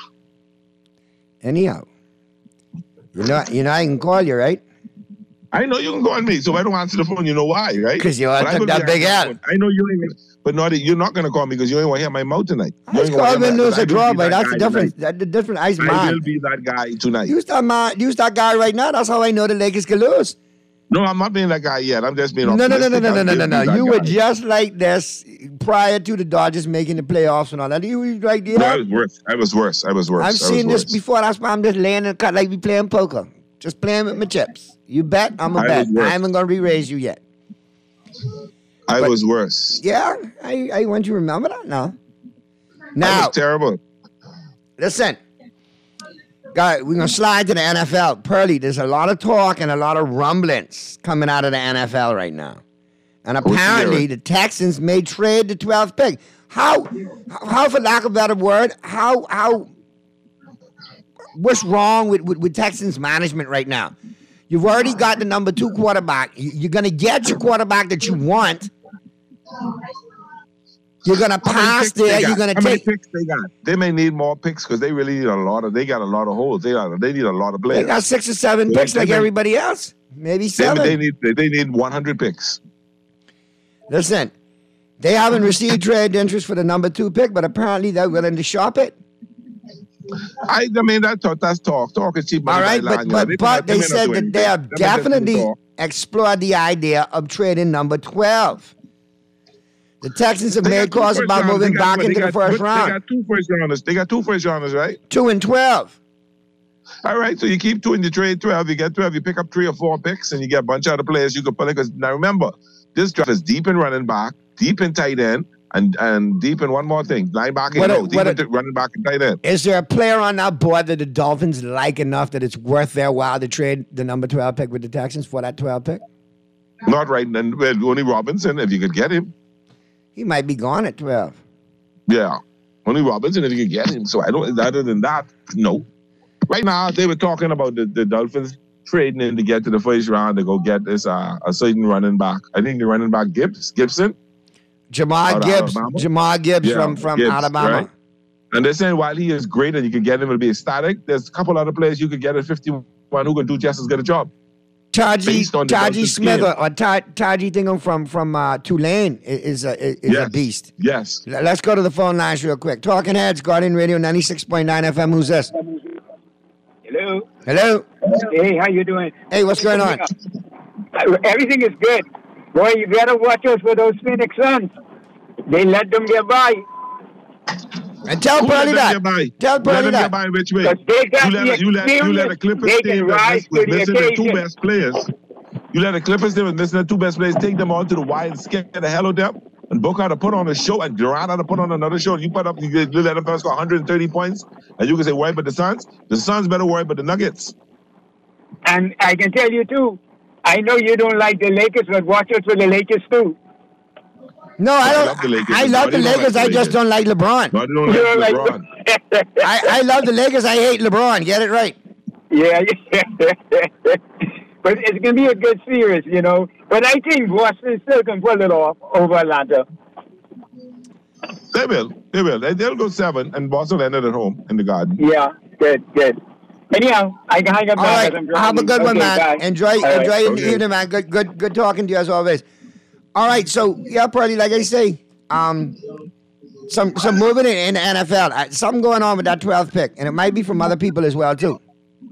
Anyhow, you know I can call you, right? I know you can call me, so I don't answer the phone. You know why, right? Because you took that big L. I know you ain't, but you're not going to call me because you ain't want to hear my mouth tonight. I just called and lose a draw, but that's the difference. That's the difference. I will be that guy tonight. Use that guy right now. That's how I know the Lakers can lose. No, I'm not being that guy yet. I'm just being No. You were just like this prior to the Dodgers making the playoffs and all that. You were like, yeah. No, I was worse. I've seen this before. That's why I'm just laying in the cut like we playing poker. Just playing with my chips. You bet, I'm a bet. I haven't gonna re-raise you yet. I was worse. Yeah, I want you to remember that now. That was terrible. Listen. Guys, we're going to slide to the NFL. Pearly, there's a lot of talk and a lot of rumblings coming out of the NFL right now. And apparently the Texans may trade the 12th pick. How for lack of a better word, what's wrong with Texans management right now? You've already got the number 2 quarterback. You're going to get your quarterback that you want. You're going to pass there. You're going to take. How many picks they got? They may need more picks because they really need they got a lot of holes. They need a lot of players. They got 6 or 7 picks like everybody else. Maybe 7. They need 100 picks. Listen, they haven't received trade interest for the number 2 pick, but apparently they're willing to shop it. I mean, that's talk. Talk is cheap. All right, but they said that they have definitely explored the idea of trading number 12. The Texans have made calls about moving back into the first round. They got 2 first rounders. They got 2 first rounders, right? 2 and 12. All right, so you keep 2 in the trade 12. You get 12, you pick up 3 or 4 picks, and you get a bunch of other players you can pull in. Because now remember, this draft is deep in running back, deep in tight end, and deep in one more thing, linebacker, deep in running back and tight end. Is there a player on that board that the Dolphins like enough that it's worth their while to trade the number 12 pick with the Texans for that 12 pick? Not right now. Well, only Robinson, if you could get him. He might be gone at 12. Yeah. Only Robinson, if you could get him. So I don't, other than that, no. Right now, they were talking about the Dolphins trading in to get to the first round to go get this a certain running back. I think the running back Gibson. Jamar Gibbs from Gibbs, Alabama. Right? And they're saying while he is great and you can get him to be ecstatic, there's a couple other players you could get at 51 who can do just as good a job. Taji Smith or Taji Thingham from Tulane is a beast. Yes. Let's go to the phone lines real quick. Talking Heads, Guardian Radio 96.9 FM. Who's this? Hello. Hello. Hey, how you doing? Hey, what's going on? Everything is good. Boy, you better watch out for those Phoenix Suns. They let them get by. And tell Pearly that. Tell Pearly that. Get by which way? You let a Clippers team that was missing the 2 best players. You let a Clippers team that was missing the 2 best players take them on to the wire and scare the hell out of them. And Booker had to put on a show, and Durant had to put on another show. You let them first score 130 points, and you can say, worry about the Suns. The Suns better worry about the Nuggets. And I can tell you, too, I know you don't like the Lakers, but watch out for the Lakers, too. No, I don't. I love the Lakers. I just don't like LeBron. No, you don't like LeBron. I love the Lakers. I hate LeBron. Get it right. Yeah. But it's going to be a good series, you know. But I think Boston still can pull it off over Atlanta. They will. They'll go 7, and Boston will end it at home in the Garden. Yeah, good. Anyhow, I can hang up now. All right, have a good one, man. Bye. Enjoy your evening, man. Good talking to you as always. All right, so yeah, Pearly, like I say, some movement in the NFL. Something going on with that 12th pick, and it might be from other people as well too.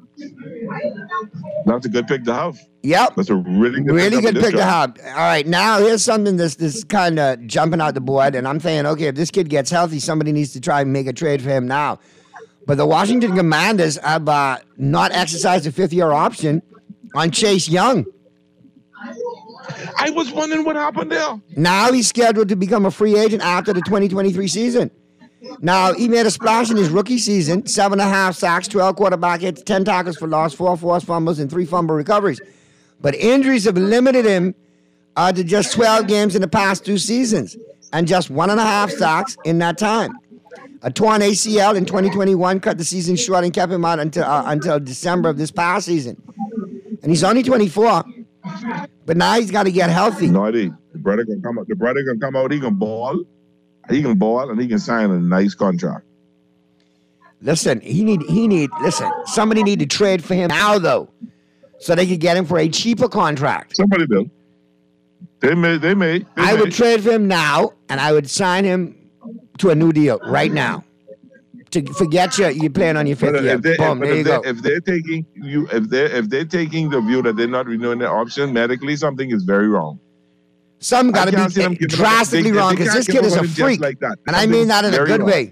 That's a good pick to have. Yep. That's a really good pick to have. All right, now here's something that's kind of jumping out the board, and I'm saying, okay, if this kid gets healthy, somebody needs to try and make a trade for him now. But the Washington Commanders have not exercised a 5th-year option on Chase Young. I was wondering what happened there. Now he's scheduled to become a free agent after the 2023 season. Now, he made a splash in his rookie season, 7.5 sacks, 12 quarterback hits, 10 tackles for loss, 4 forced fumbles, and 3 fumble recoveries. But injuries have limited him to just 12 games in the past 2 seasons, and just 1.5 sacks in that time. A torn ACL in 2021 cut the season short and kept him out until December of this past season. And he's only 24, but now he's got to get healthy. No, the brother can come out. The brother can come out. He can ball. He can ball, and he can sign a nice contract. Listen, somebody need to trade for him now, though, so they could get him for a cheaper contract. Somebody will. They may. I would trade for him now, and I would sign him to a new deal right now. To forget you're playing on your 5th year. Boom, there you go. If they're taking the view that they're not renewing their option, medically something is very wrong. Something got to be drastically wrong because this kid is a freak, and I mean that in a good way.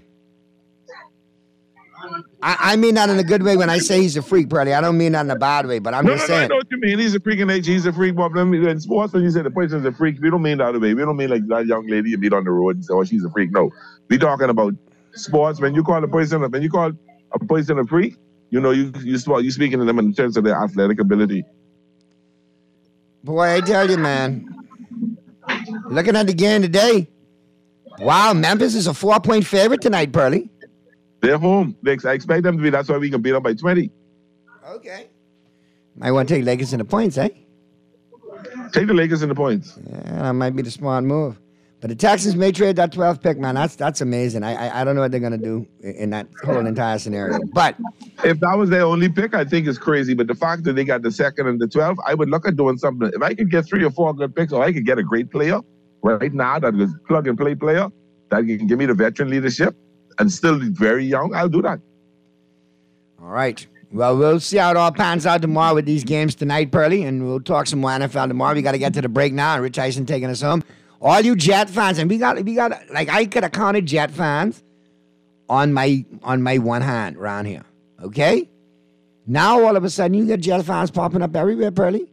I mean that in a good way when I say he's a freak, Pearly. I don't mean that in a bad way, but I'm just saying. I know what you mean. He's a freak in nature. He's a freak. But in sports, when you say the person's a freak, we don't mean that way. We don't mean like that young lady you meet on the road and say, oh, she's a freak. No. We're talking about sports. When you call a person a freak, you know, you're speaking to them in terms of their athletic ability. Boy, I tell you, man. Looking at the game today, wow, Memphis is a 4-point favorite tonight, Pearly. They're home. I expect them to be. That's why we can beat them by 20. Okay. Might want to take Lakers in the points, eh? Take the Lakers in the points. Yeah, that might be the smart move. But the Texans may trade that 12th pick, man. That's amazing. I don't know what they're going to do in that whole entire scenario. But if that was their only pick, I think it's crazy. But the fact that they got the 2nd and the 12th, I would look at doing something. If I could get 3 or 4 good picks, or I could get a great player right now that is plug-and-play player that can give me the veteran leadership and still be very young, I'll do that. All right. Well, we'll see how it all pans out tomorrow with these games tonight, Pearly, and we'll talk some more NFL tomorrow. We got to get to the break now, and Rich Eisen taking us home. All you Jet fans, and we got like I could have counted Jet fans on my one hand around here. Okay? Now, all of a sudden, you get Jets fans popping up everywhere, Pearly.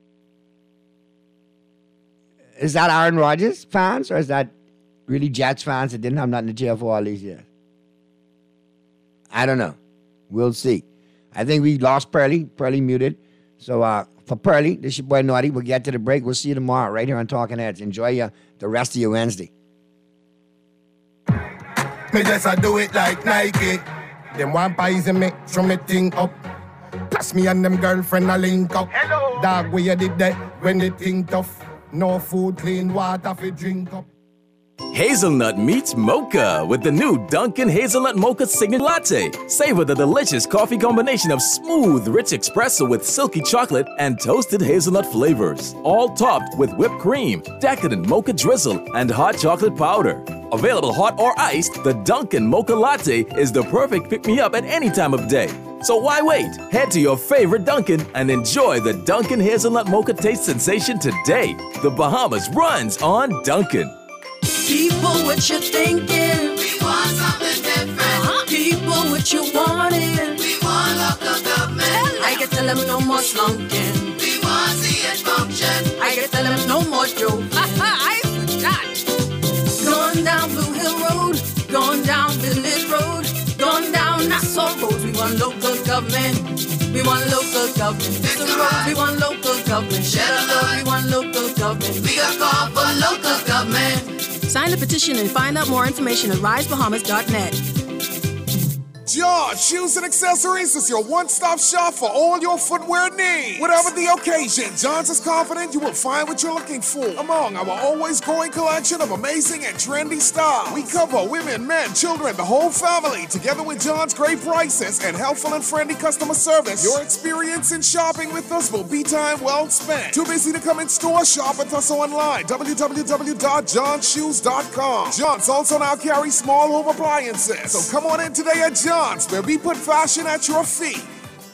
Is that Aaron Rodgers fans, or is that really Jets fans that didn't have nothing to cheer for all these years? I don't know. We'll see. I think we lost Pearly. Pearly muted. So for Pearly, this is your boy Naughty. We'll get to the break. We'll see you tomorrow right here on Talking Heads. Enjoy the rest of your Wednesday. Me just a do it like Nike. Them want poison me, throw me thing up. Plus me and them girlfriend a link up. Hello. Dog, where you did that when the thing tough? No food, clean water for drink up. Hazelnut meets mocha with the new Dunkin' Hazelnut Mocha Signature Latte. Savor the delicious coffee combination of smooth, rich espresso with silky chocolate and toasted hazelnut flavors. All topped with whipped cream, decadent mocha drizzle, and hot chocolate powder. Available hot or iced, the Dunkin' Mocha Latte is the perfect pick-me-up at any time of day. So why wait? Head to your favorite Dunkin' and enjoy the Dunkin' Hazelnut Mocha taste sensation today. The Bahamas runs on Dunkin'. People, what you thinking? We want something different. People, what you wanting? We want local government. I can tell them no more slunking. We want to see it function. I can tell them no more joke. I forgot. Going down Blue Hill Road, going down Village Road, going down Nassau Road. We want local government. We want local government. We want local government. Shed a love. We want local government. We got call for local government. Sign the petition and find out more information at risebahamas.net. John Shoes and Accessories is your one-stop shop for all your footwear needs. Whatever the occasion, John's is confident you will find what you're looking for among our always growing collection of amazing and trendy styles. We cover women, men, children, the whole family. Together with John's great prices and helpful and friendly customer service, your experience in shopping with us will be time well spent. Too busy to come in store? Shop with us online. www.johnshoes.com. John's also now carries small home appliances. So come on in today at John's, where we put fashion at your feet.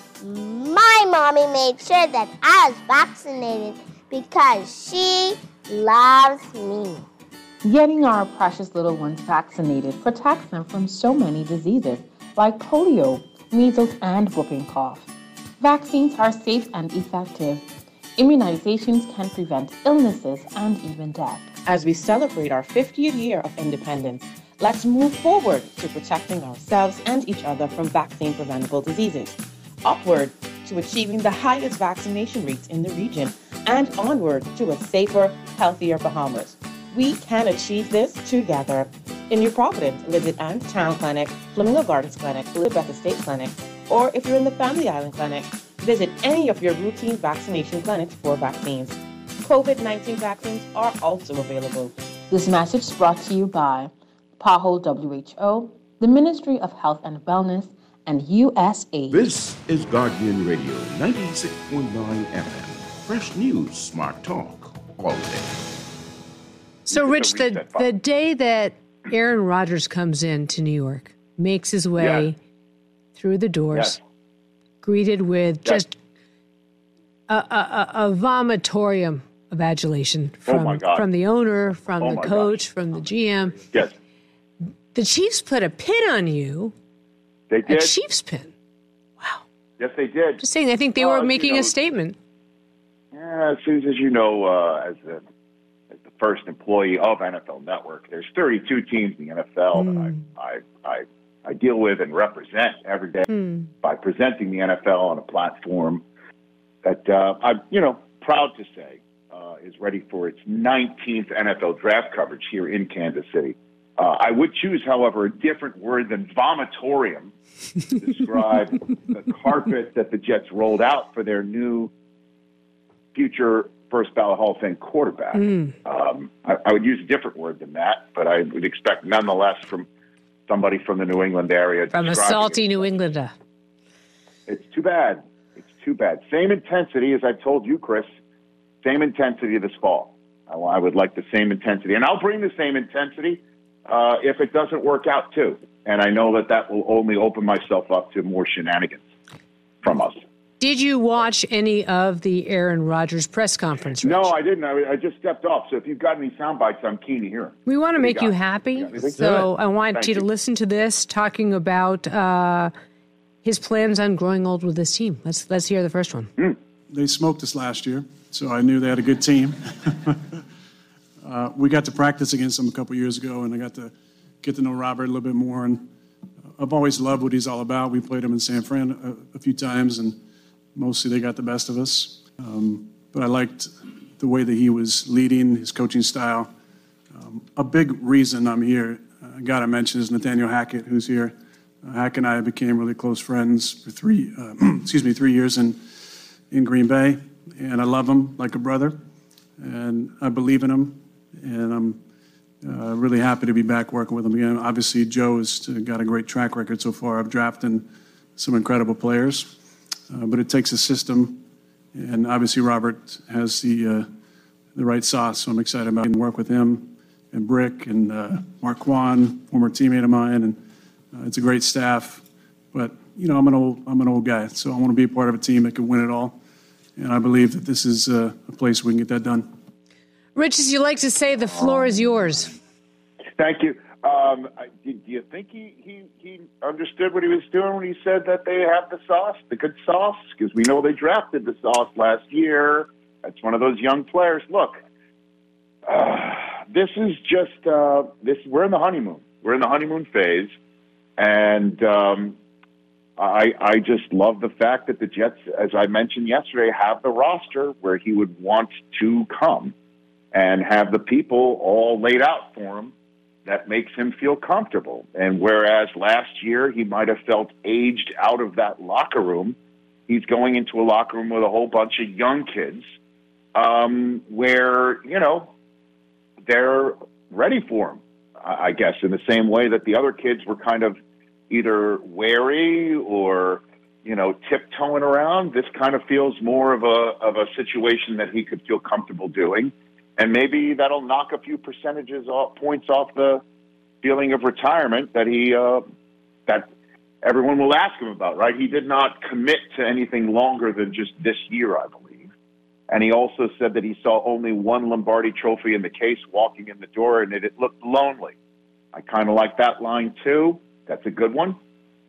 My mommy made sure that I was vaccinated because she loves me. Getting our precious little ones vaccinated protects them from so many diseases like polio, measles, and whooping cough. Vaccines are safe and effective. Immunizations can prevent illnesses and even death. As we celebrate our 50th year of independence, let's move forward to protecting ourselves and each other from vaccine-preventable diseases, upward to achieving the highest vaccination rates in the region, and onward to a safer, healthier Bahamas. We can achieve this together. In New Providence, visit Ann's Town Clinic, Flamingo Gardens Clinic, Elizabeth Estate Clinic, or if you're in the Family Island Clinic, visit any of your routine vaccination clinics for vaccines. COVID-19 vaccines are also available. This message is brought to you by PAHO WHO, the Ministry of Health and Wellness, and USAID. This is Guardian Radio, 96.9 FM. Fresh news, smart talk, all day. So, Rich, the day that Aaron Rodgers comes into New York, makes his way through the doors, greeted with just a vomitorium of adulation from the owner, from the coach, from the GM. Yes. The Chiefs put a pin on you. They did. A Chiefs pin. Wow. Yes, they did. Just saying, I think they were making a statement. Yeah, Susan, as you know, as the first employee of NFL Network, there's 32 teams in the NFL that I deal with and represent every day by presenting the NFL on a platform that I'm, proud to say is ready for its 19th NFL draft coverage here in Kansas City. I would choose, however, a different word than vomitorium to describe the carpet that the Jets rolled out for their new future first ballot Hall of Fame quarterback. I would use a different word than that, but I would expect nonetheless from somebody from the New England area. From a salty New Englander. It's too bad. It's too bad. Same intensity as I've told you, Chris, same intensity this fall. I would like the same intensity. And I'll bring the same intensity if it doesn't work out, too. And I know that will only open myself up to more shenanigans from us. Did you watch any of the Aaron Rodgers press conference, Rich? No, I didn't. I just stepped off. So if you've got any sound bites, I'm keen to hear them. We want to make you happy. So I want you to listen to this, talking about his plans on growing old with this team. Let's hear the first one. They smoked us last year, so I knew they had a good team. We got to practice against them a couple years ago, and I got to get to know Robert a little bit more. And I've always loved what he's all about. We played him in San Fran a few times, and mostly they got the best of us. But I liked the way that he was leading, his coaching style. A big reason I'm here, I got to mention, is Nathaniel Hackett, who's here. Hack and I became really close friends for 3 years in Green Bay, and I love him like a brother, and I believe in him, and I'm really happy to be back working with him again. Obviously, Joe has got a great track record so far of drafting some incredible players, but it takes a system, and obviously Robert has the right sauce, so I'm excited about getting to work with him and Brick and Marquand, former teammate of mine, and it's a great staff. But I'm an old guy, so I want to be a part of a team that can win it all, and I believe that this is a place we can get that done. Rich, as you like to say, the floor is yours. Thank you. Do you think he understood what he was doing when he said that they have the sauce, the good sauce? Because we know they drafted the sauce last year. That's one of those young players. Look, this is just we're in the honeymoon. We're in the honeymoon phase, and I just love the fact that the Jets, as I mentioned yesterday, have the roster where he would want to come and have the people all laid out for him that makes him feel comfortable. And whereas last year he might have felt aged out of that locker room, he's going into a locker room with a whole bunch of young kids where, they're ready for him, I guess, in the same way that the other kids were kind of either wary or, tiptoeing around. This kind of feels more of a situation that he could feel comfortable doing. And maybe that'll knock a few points off the feeling of retirement that that everyone will ask him about, right? He did not commit to anything longer than just this year, I believe. And he also said that he saw only one Lombardi trophy in the case walking in the door, and it looked lonely. I kind of like that line too. That's a good one.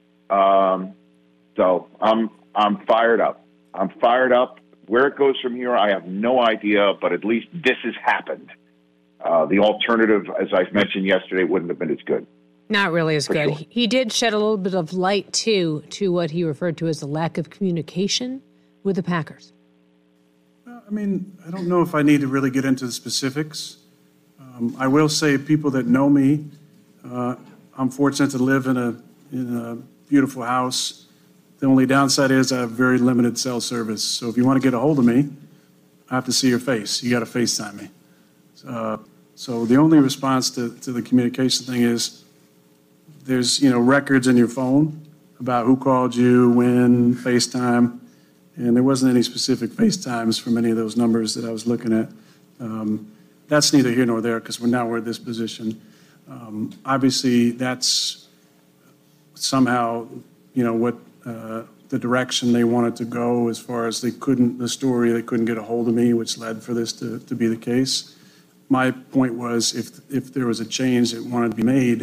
So I'm fired up. I'm fired up. Where it goes from here, I have no idea, but at least this has happened. The alternative, as I mentioned yesterday, wouldn't have been as good. Not really as good. Sure. He did shed a little bit of light, too, to what he referred to as the lack of communication with the Packers. I mean, I don't know if I need to really get into the specifics. I will say people that know me, I'm fortunate to live in a beautiful house. The only downside is I have very limited cell service. So if you want to get a hold of me, I have to see your face. You got to FaceTime me. So the only response to the communication thing is there's, records in your phone about who called you, when, FaceTime. And there wasn't any specific FaceTimes from any of those numbers that I was looking at. That's neither here nor there because we're at this position. Obviously, that's somehow, what the direction they wanted to go as far as they couldn't get a hold of me, which led for this to be the case. My point was if there was a change that wanted to be made,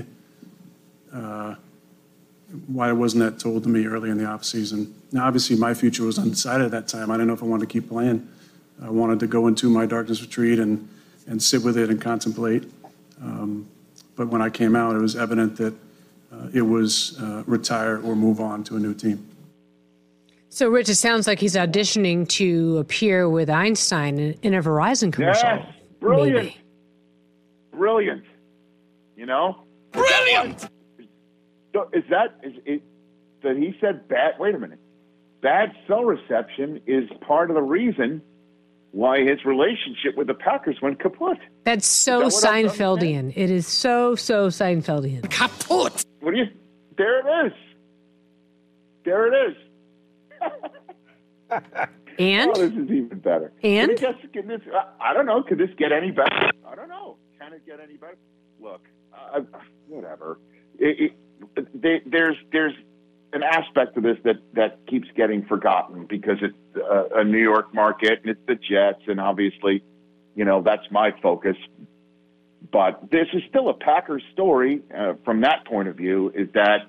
why wasn't that told to me early in the offseason? Now, obviously, my future was undecided at that time. I didn't know if I wanted to keep playing. I wanted to go into my darkness retreat and sit with it and contemplate. But when I came out, it was evident that it was retire or move on to a new team. So, Rich, it sounds like he's auditioning to appear with Einstein in a Verizon commercial. Yes, brilliant. Maybe. Brilliant. Brilliant! So is that he said bad, wait a minute, bad cell reception is part of the reason why his relationship with the Packers went kaput. That's so Seinfeldian. It is so Seinfeldian. Kaput! There it is. There it is. And? Oh, this is even better. And? I don't know. Could this get any better? I don't know. Can it get any better? Look, whatever. There's an aspect of this that keeps getting forgotten because it's a New York market and it's the Jets, and obviously, that's my focus. But this is still a Packers story from that point of view, is that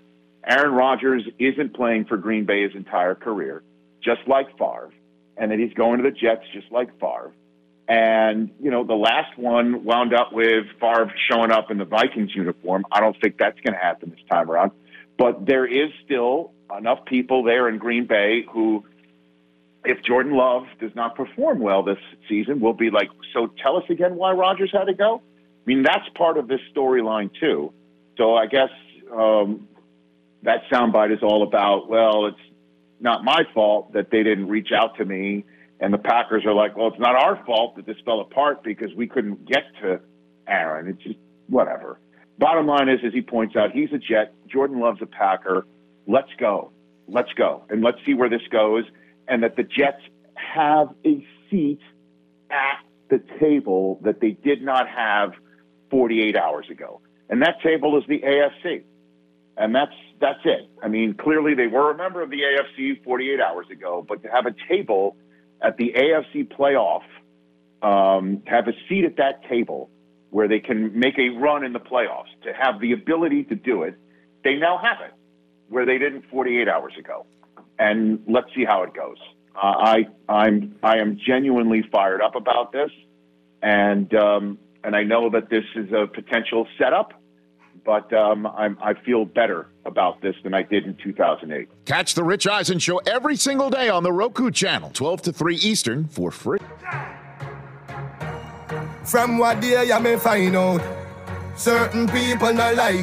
Aaron Rodgers isn't playing for Green Bay his entire career, just like Favre, and that he's going to the Jets just like Favre. And, you know, the last one wound up with Favre showing up in the Vikings uniform. I don't think that's going to happen this time around. But there is still enough people there in Green Bay who, if Jordan Love does not perform well this season, will be like, so tell us again why Rodgers had to go? I mean, that's part of this storyline, too. So I guess that soundbite is all about, well, it's not my fault that they didn't reach out to me. And the Packers are like, well, it's not our fault that this fell apart because we couldn't get to Aaron. It's just whatever. Bottom line is, as he points out, he's a Jet. Jordan Love's a Packer. Let's go. Let's go. And let's see where this goes. And that the Jets have a seat at the table that they did not have 48 hours ago. And that table is the AFC. And that's it. I mean, clearly they were a member of the AFC 48 hours ago, but to have a table at the AFC playoff, have a seat at that table where they can make a run in the playoffs, to have the ability to do it, they now have it, where they didn't 48 hours ago. And let's see how it goes. I am genuinely fired up about this, and I know that this is a potential setup, but I feel better about this than I did in 2008. Catch the Rich Eisen Show every single day on the Roku channel, 12 to 3 Eastern, for free. From what day you may find out, certain people not like